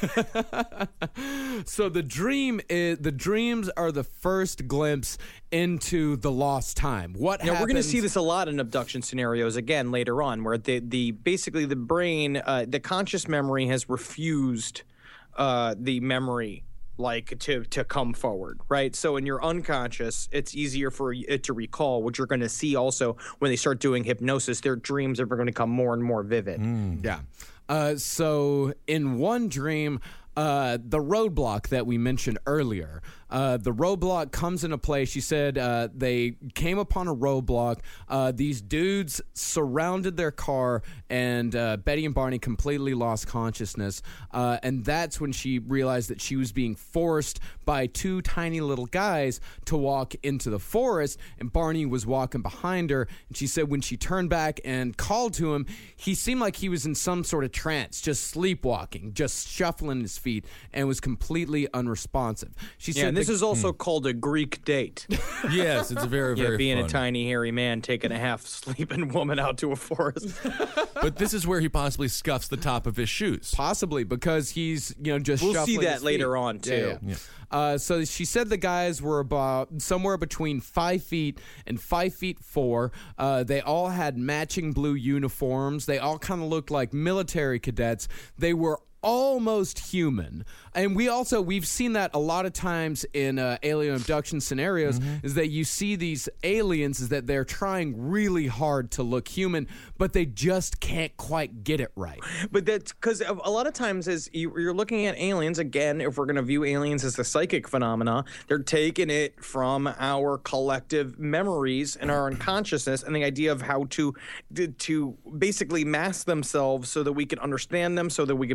So the dream is the dreams are the first glimpse into the lost time. What Yeah, we're going to happens- see this a lot in abduction scenarios again later on, where the the basically the brain, uh, the conscious memory has refused uh, the memory like to to come forward, right? So in your unconscious, it's easier for it to recall. What you're going to see also when they start doing hypnosis, their dreams are going to become more and more vivid. Yeah. Uh, so in one dream, uh, the roadblock that we mentioned earlier, uh, the roadblock comes into play. She said uh, they came upon a roadblock. Uh, these dudes surrounded their car, and uh, Betty and Barney completely lost consciousness. Uh, and that's when she realized that she was being forced by two tiny little guys to walk into the forest, and Barney was walking behind her. And she said when she turned back and called to him, he seemed like he was in some sort of trance, just sleepwalking, just shuffling his feet, and was completely unresponsive. She Yeah, said and this the- is also called a Greek date. Yes, it's a very, Yeah, very being fun. a tiny hairy man taking a half sleeping woman out to a forest. But this is where he possibly scuffs the top of his shoes. possibly because he's, you know, just We'll see shuffling that his later feet. on, Yeah, too. yeah. Uh, so she said the guys were about somewhere between five feet and five feet four. Uh, they all had matching blue uniforms. They all kind of looked like military cadets. They were almost human. And we also, we've seen that a lot of times in uh, alien abduction scenarios, is that you see these aliens is that they're trying really hard to look human, but they just can't quite get it right. But that's because a lot of times as you- you're looking at aliens, again, if we're going to view aliens as a psychic phenomena, they're taking it from our collective memories and our unconsciousness and the idea of how to to basically mask themselves so that we can understand them, so that we can be more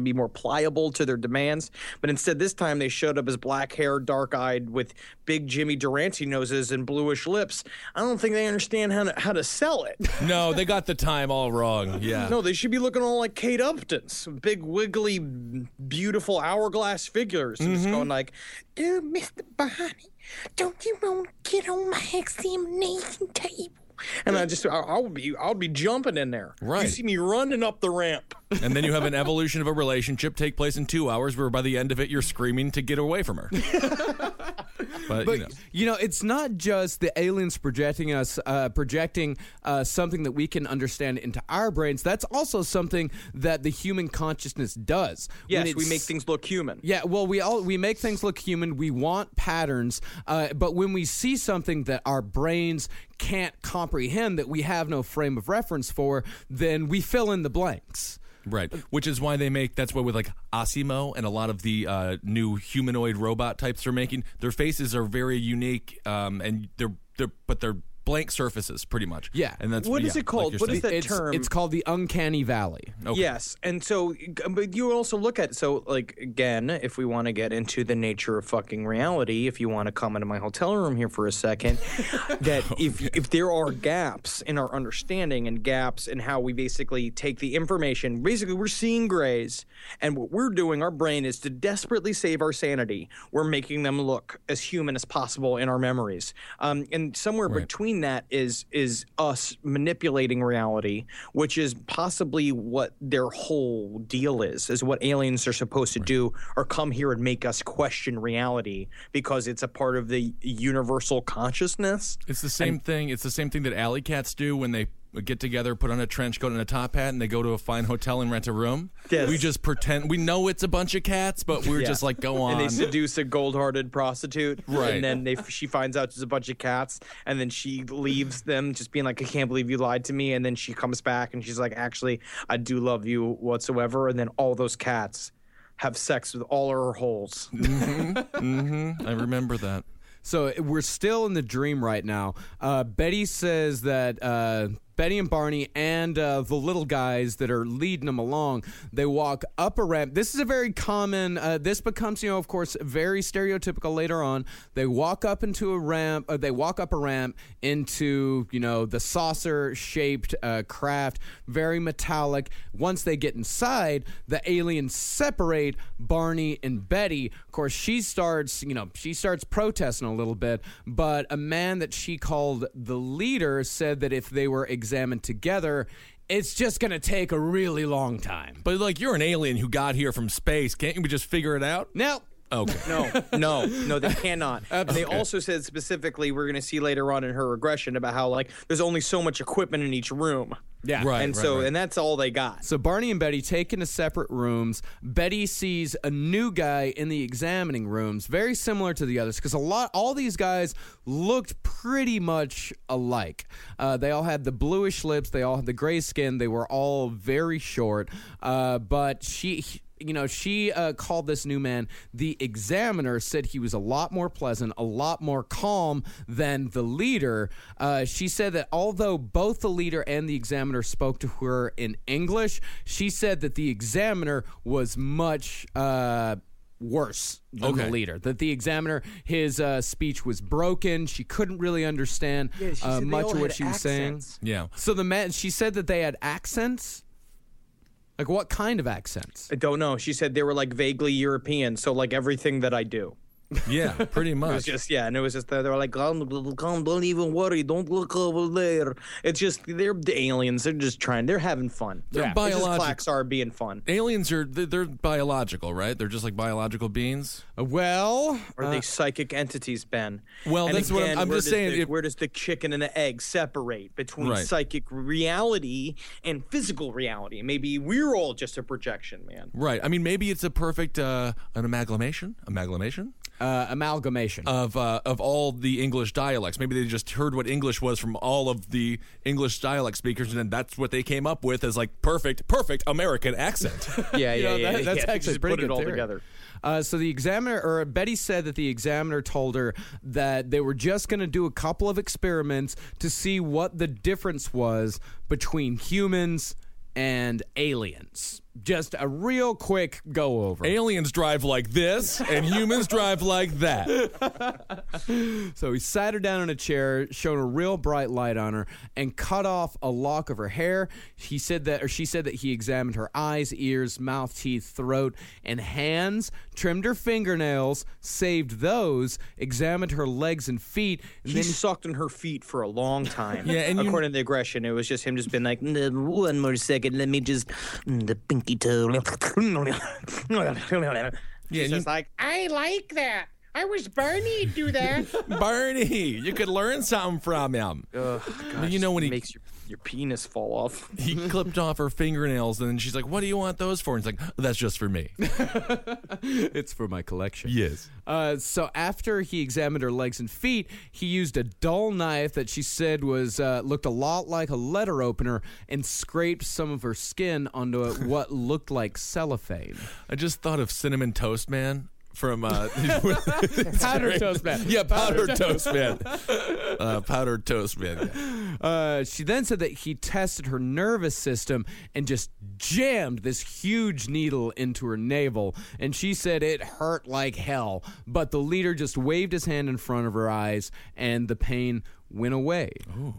pliable to their demands. But instead, this time they showed up as black hair, dark eyed, with big Jimmy Durante noses and bluish lips. I don't think they understand how to, how to sell it. No, they got the time all wrong. Yeah. No, they should be looking all like Kate Upton, some big, wiggly, beautiful hourglass figures. And just going like, "Oh, Mister Barney, don't you want to get on my examination table?" And I just, I, I'll be, I'll be jumping in there. Right. You see me running up the ramp. And then you have an evolution of a relationship take place in two hours where by the end of it, you're screaming to get away from her. But, But you know. you know, it's not just the aliens projecting us, uh, projecting uh, something that we can understand into our brains. That's also something that the human consciousness does. When Yes, we it's- make things look human. Yeah, well, we all we make things look human. We want patterns, uh, but when we see something that our brains can't comprehend, that we have no frame of reference for, then we fill in the blanks. Right, which is why they make, that's why with like Asimo and a lot of the uh, new humanoid robot types they're making, their faces are very unique, um, and they're, they're, but they're blank surfaces pretty much. Yeah. And that's What yeah, is it called? like you're What is saying. that It's, term? it's called the uncanny valley. Okay. Yes, and so, but you also look at, so like, again, if we want to get into the nature of fucking reality, if you want to come into my hotel room here for a second, that if if there are gaps in our understanding and gaps in how we basically take the information, basically we're seeing grays, and what we're doing, our brain is to desperately save our sanity. We're making them look as human as possible in our memories, um, and somewhere Right. between that is is us manipulating reality, which is possibly what their whole deal is, is what aliens are supposed to do, or come here and make us question reality because it's a part of the universal consciousness. It's the same thing. It's the same thing that alley cats do when they get together, put on a trench coat and a top hat, and they go to a fine hotel and rent a room. Yes. We just pretend we know it's a bunch of cats, but we're Yeah. just like, go on. And they seduce a gold-hearted prostitute, Right. and then they, she finds out it's a bunch of cats, and then she leaves them, just being like, "I can't believe you lied to me." And then she comes back, and she's like, "Actually, I do love you whatsoever." And then all those cats have sex with all her holes. Mm-hmm. I remember that. So we're still in the dream right now. Uh, Betty says that uh, Betty and Barney and uh, the little guys that are leading them along, they walk up a ramp. This is a very common, uh, this becomes, you know, of course, very stereotypical later on. They walk up into a ramp, uh, they walk up a ramp into, you know, the saucer-shaped uh, craft, very metallic. Once they get inside, the aliens separate Barney and Betty. Of course, she starts, you know, she starts protesting a little bit, but a man that she called the leader said that if they were examined together, it's just going to take a really long time. But like, you're an alien who got here from space. Can't you just figure it out? No. Okay. No, no, no, they cannot. And they also said specifically, we're going to see later on in her regression about how, like, there's only so much equipment in each room. Yeah. Right. And so, and that's all they got. So Barney and Betty take into separate rooms. Betty sees a new guy in the examining rooms, very similar to the others, because a lot, all these guys looked pretty much alike. Uh, they all had the bluish lips, they all had the gray skin, they were all very short. Uh, but she. You know, she uh, called this new man the Examiner, said he was a lot more pleasant, a lot more calm than the leader. Uh, she said that although both the leader and the Examiner spoke to her in English, she said that the Examiner was much uh, worse than Okay. the leader. That the Examiner, his uh, speech was broken. She couldn't really understand Yeah, she uh, said they much all of what had she was accents. saying. Yeah. So the man, she said that they had accents. Like what kind of accents? I don't know. She said they were like vaguely European, so like everything that I do. Yeah, pretty It was much. just, yeah, and it was just, they were like, "Oh, don't, don't even worry, don't look over there." It's just, they're the aliens, they're just trying, they're having fun. They're It's biological. just Klaxar being fun. Aliens are they're, they're biological, right? They're just like biological beings. Uh, Well, Are uh, they psychic entities, Ben? Well, And that's what I'm- again, I'm where just does saying, the- if- where does the chicken and the egg separate between Right. psychic reality and physical reality? Maybe we're all just a projection, man. Right. I mean, maybe it's a perfect uh, an amalgamation, amalgamation uh, amalgamation. of uh, of all the English dialects. Maybe they just heard what English was from all of the English dialect speakers, and then that's what they came up with as like perfect, perfect American accent. Yeah, You yeah, know, yeah. that- that's yeah. actually Just pretty put good it all theory. together. Uh, so the examiner, or Betty said that the examiner told her that they were just going to do a couple of experiments to see what the difference was between humans and aliens. Just a real quick go over. Aliens drive like this, and humans drive like that. So he sat her down in a chair, shone a real bright light on her, and cut off a lock of her hair. He said that, or she said that he examined her eyes, ears, mouth, teeth, throat, and hands, trimmed her fingernails, saved those, examined her legs and feet, and He then sucked on her feet for a long time. Yeah, and you- according to the aggression, it was just him just being like, "Mm, one more second, let me just mm, the pinky toe. Yeah, She's and just like, I like that. I wish Barney would do that. Barney, you could learn something from him. Ugh, But you know when he makes your, your penis fall off. he clipped off her fingernails, and then she's like, "What do you want those for?" And he's like, "That's just for me." it's for my collection. Yes. Uh, so after he examined her legs and feet, he used a dull knife that she said was uh, looked a lot like a letter opener and scraped some of her skin onto a, what looked like cellophane. I just thought of Cinnamon Toast Man from uh, Powdered Toast Man. Yeah, Powdered Toast Man. Uh, powdered Toast Man. Yeah. Uh, she then said that he tested her nervous system and just jammed this huge needle into her navel. And she said it hurt like hell. But the leader just waved his hand in front of her eyes and the pain went away.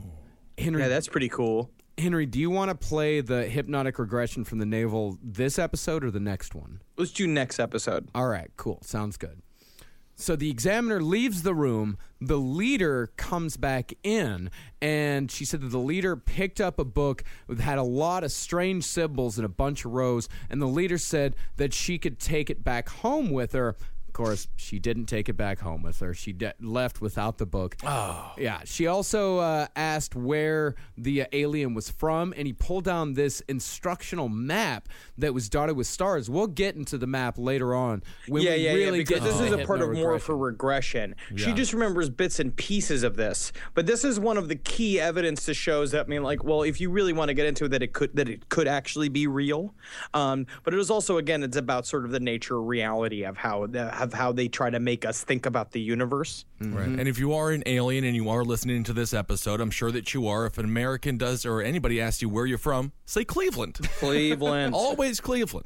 Henry, Yeah, that's pretty cool. Henry, do you want to play the hypnotic regression from the navel this episode or the next one? Let's do next episode. All right, cool. Sounds good. So the examiner leaves the room. The leader comes back in, and she said that the leader picked up a book that had a lot of strange symbols and a bunch of rows, and the leader said that she could take it back home with her. Of course, she didn't take it back home with her. She de- left without the book. Oh. Yeah. She also uh, asked where the uh, alien was from, and he pulled down this instructional map that was dotted with stars. We'll get into the map later on when yeah, we yeah, really yeah, because get this into is a part of more of her hypno-regression. regression. She Yeah. just remembers bits and pieces of this, but this is one of the key evidence to shows that I mean, like, well, if you really want to get into it, that it could that it could actually be real. Um, but it was also, again, it's about sort of the nature, reality of how of how they try to make us think about the universe. Right. And if you are an alien and you are listening to this episode, I'm sure that you are. If an American does or anybody asks you where you're from, say Cleveland. Cleveland. Always Cleveland.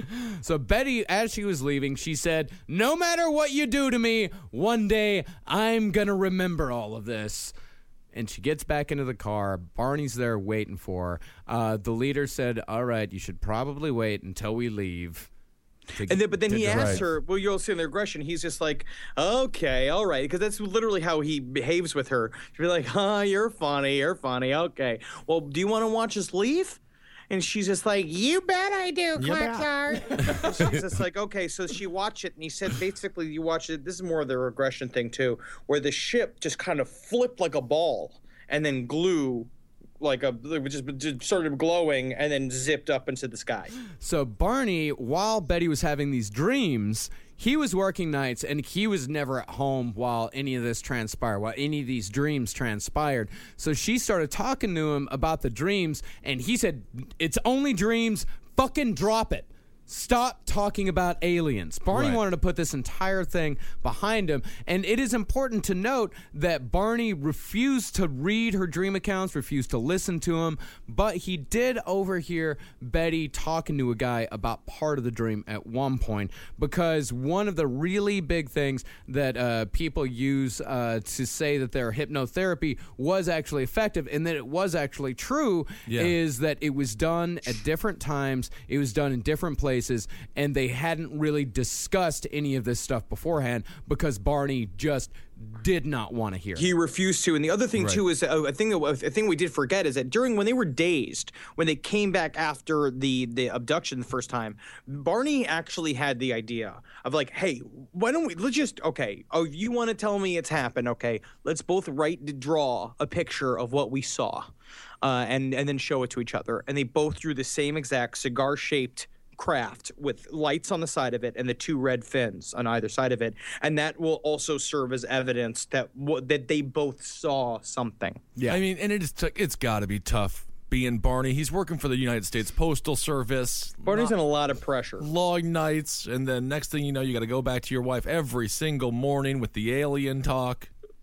So Betty, as she was leaving, she said, "No matter what you do to me, one day I'm going to remember all of this." And she gets back into the car. Barney's there waiting for her. Uh, the leader said, "All right, you should probably wait until we leave." To- And then, but then he Right. asks her, well, you'll see in the regression, he's just like, okay, all right. Because that's literally how he behaves with her. She'll be like, huh, you're funny, you're funny. Okay. Well, do you want to watch us leave? And she's just like, You bet I do, Clarksar. she's just like, okay. So she watched it, and he said, basically, you watch it. This is more of the regression thing, too, where the ship just kind of flipped like a ball and then glue like a, it just, just started glowing and then zipped up into the sky. So Barney, while Betty was having these dreams, he was working nights and he was never at home while any of this transpired, while any of these dreams transpired. So she started talking to him about the dreams, and he said, "It's only dreams. Fucking drop it. Stop talking about aliens." Barney Right. wanted to put this entire thing behind him. And it is important to note that Barney refused to read her dream accounts, refused to listen to him, but he did overhear Betty talking to a guy about part of the dream at one point, because one of the really big things that uh, people use uh, to say that their hypnotherapy was actually effective and that it was actually true Yeah. is that it was done at different times, it was done in different places, and they hadn't really discussed any of this stuff beforehand because Barney just did not want to hear it. He refused to. And the other thing, Right. too, is uh, a thing that a thing we did forget is that during when they were dazed, when they came back after the, the abduction the first time, Barney actually had the idea of like, hey, why don't we, let's just, okay, oh, you want to tell me it's happened, okay, let's both write, draw a picture of what we saw uh, and, and then show it to each other. And they both drew the same exact cigar-shaped craft with lights on the side of it and the two red fins on either side of it, and that will also serve as evidence that w- that they both saw something. Yeah. I mean, and it is t- it's got to be tough being Barney. He's working for the United States Postal Service. Barney's in a lot of pressure. Long nights, and then next thing you know, you got to go back to your wife every single morning with the alien talk.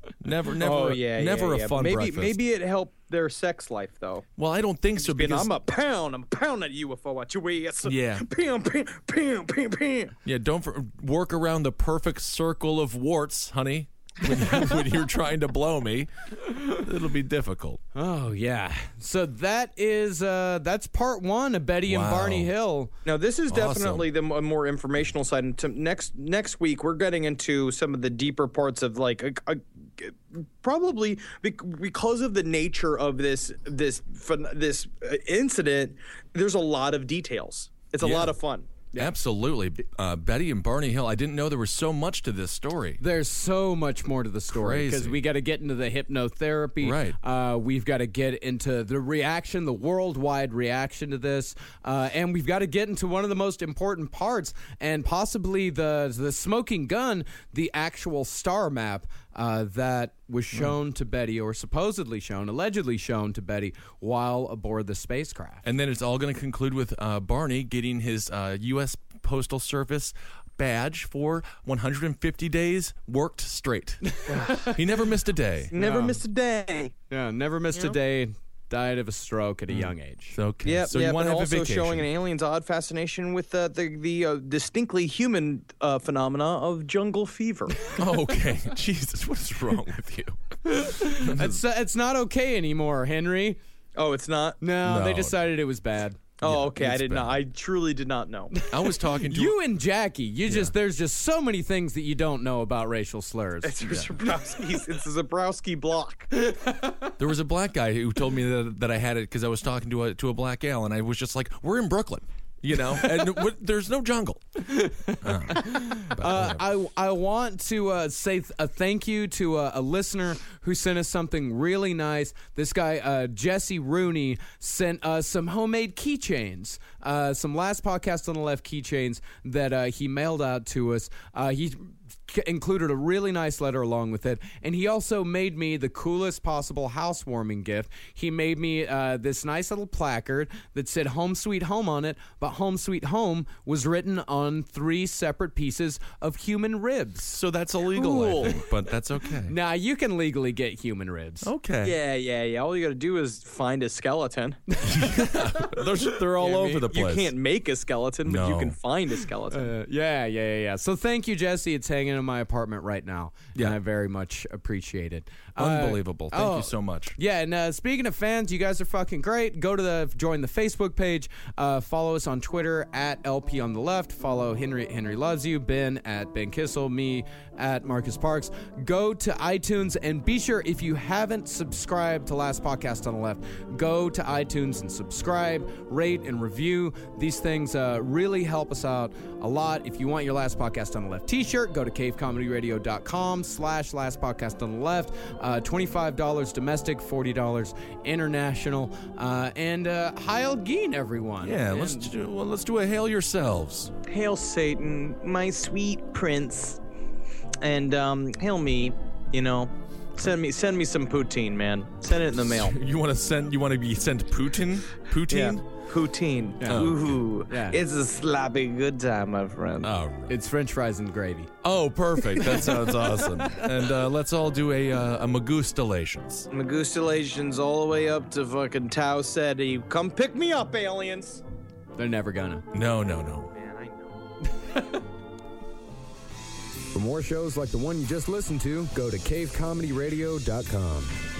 Never, never, oh yeah, never yeah, a yeah. fun maybe, breakfast. Maybe it helped their sex life though. Well, I don't think so Being, because I'm a pound, I'm a pound at U F O at your ass. Yeah. Pam, pam, pam, pam, pam. yeah, don't for, work around the perfect circle of warts, honey. When, you, when you're trying to blow me, it'll be difficult. Oh yeah. So that is uh that's part one of Betty Wow. and Barney Hill. Now this is Awesome. definitely the mo- more informational side. And to next next week we're getting into some of the deeper parts of like a, a, probably bec- because of the nature of this this phen- this uh, incident. There's a lot of details. It's a Yeah. lot of fun. Absolutely. Uh, Betty and Barney Hill, I didn't know there was so much to this story. There's so much more to the story because Crazy. we got to get into the hypnotherapy. Right. Uh, we've got to get into the reaction, the worldwide reaction to this, uh, and we've got to get into one of the most important parts, and possibly the the smoking gun, the actual star map uh, that was shown to Betty, or supposedly shown, allegedly shown to Betty while aboard the spacecraft. And then it's all going to conclude with uh, Barney getting his uh, U S Postal Service badge for one hundred fifty days worked straight. He never missed a day. Never missed a day. Yeah, never missed a day. Died of a stroke at a young age. Okay. Yep, so yep, you want and to have a also vacation. showing an alien's odd fascination with uh, the the uh, distinctly human uh, phenomena of jungle fever. Oh, okay. Jesus, what is wrong with you? It's uh, it's not okay anymore, Henry. Oh, it's not. No, No. they decided it was bad. Oh, okay. I it's did not. bad. I truly did not know. I was talking to You and Jackie, you just there's just so many things that you don't know about racial slurs. It's Zabrowski's. It's a Zabrowski block. There was a black guy who told me that, that I had it because I was talking to a to a black gal, and I was just like, "We're in Brooklyn, you know, and w- there's no jungle." Uh, but Uh, whatever. I I want to uh, say th- a thank you to a, a listener who sent us something really nice. This guy uh, Jesse Rooney sent us some homemade keychains, uh, some Last Podcast on the Left keychains that uh, he mailed out to us. Uh, he c- included a really nice letter along with it, and he also made me the coolest possible housewarming gift. He made me uh, this nice little placard that said "Home Sweet Home" on it, but "Home Sweet Home" was written on three separate pieces of human ribs. so that's illegal, Cool. I think, but that's okay. Now you can legally get human ribs. Okay. Yeah, yeah, yeah. All you got to do is find a skeleton. They're, they're all You know what I over mean? the place. You can't make a skeleton, but you No. can find a skeleton. Uh, yeah, yeah, yeah, yeah. So thank you, Jesse. It's hanging in my apartment right now, Yeah. and I very much appreciate it. Uh, Unbelievable. Thank oh, you so much. Yeah, and uh, speaking of fans, you guys are fucking great. Go to the join the Facebook page. Uh, follow us on Twitter at L P on the Left. Follow Henry Henry Loves You. Ben at Ben Kissel. Me at Marcus Parks. Go to iTunes and be sure, if you haven't subscribed to Last Podcast on the Left, go to iTunes and subscribe, rate, and review. These things uh, really help us out a lot. If you want your Last Podcast on the Left t-shirt, go to cavecomedyradio.com slash Last Podcast on the Left. Uh, twenty-five dollars domestic, forty dollars international. Uh, and uh, Heil Geen, everyone. Yeah, And- let's do, well, let's do a hail yourselves. Hail Satan, my sweet prince, and um, hail me. You know, send me send me some poutine, man. Send it in the mail. You want to send? You want to be sent Putin? Putin? Poutine. Yeah. Ooh, Yeah. it's a sloppy good time, my friend. Oh, It's French fries and gravy. oh, perfect. That sounds awesome. And uh, let's all do a uh, a Magustalations. Magustalations all the way up to fucking Tau Ceti. Come pick me up, aliens. They're never gonna. No, no, no. Man, I know. For more shows like the one you just listened to, go to cave comedy radio dot com.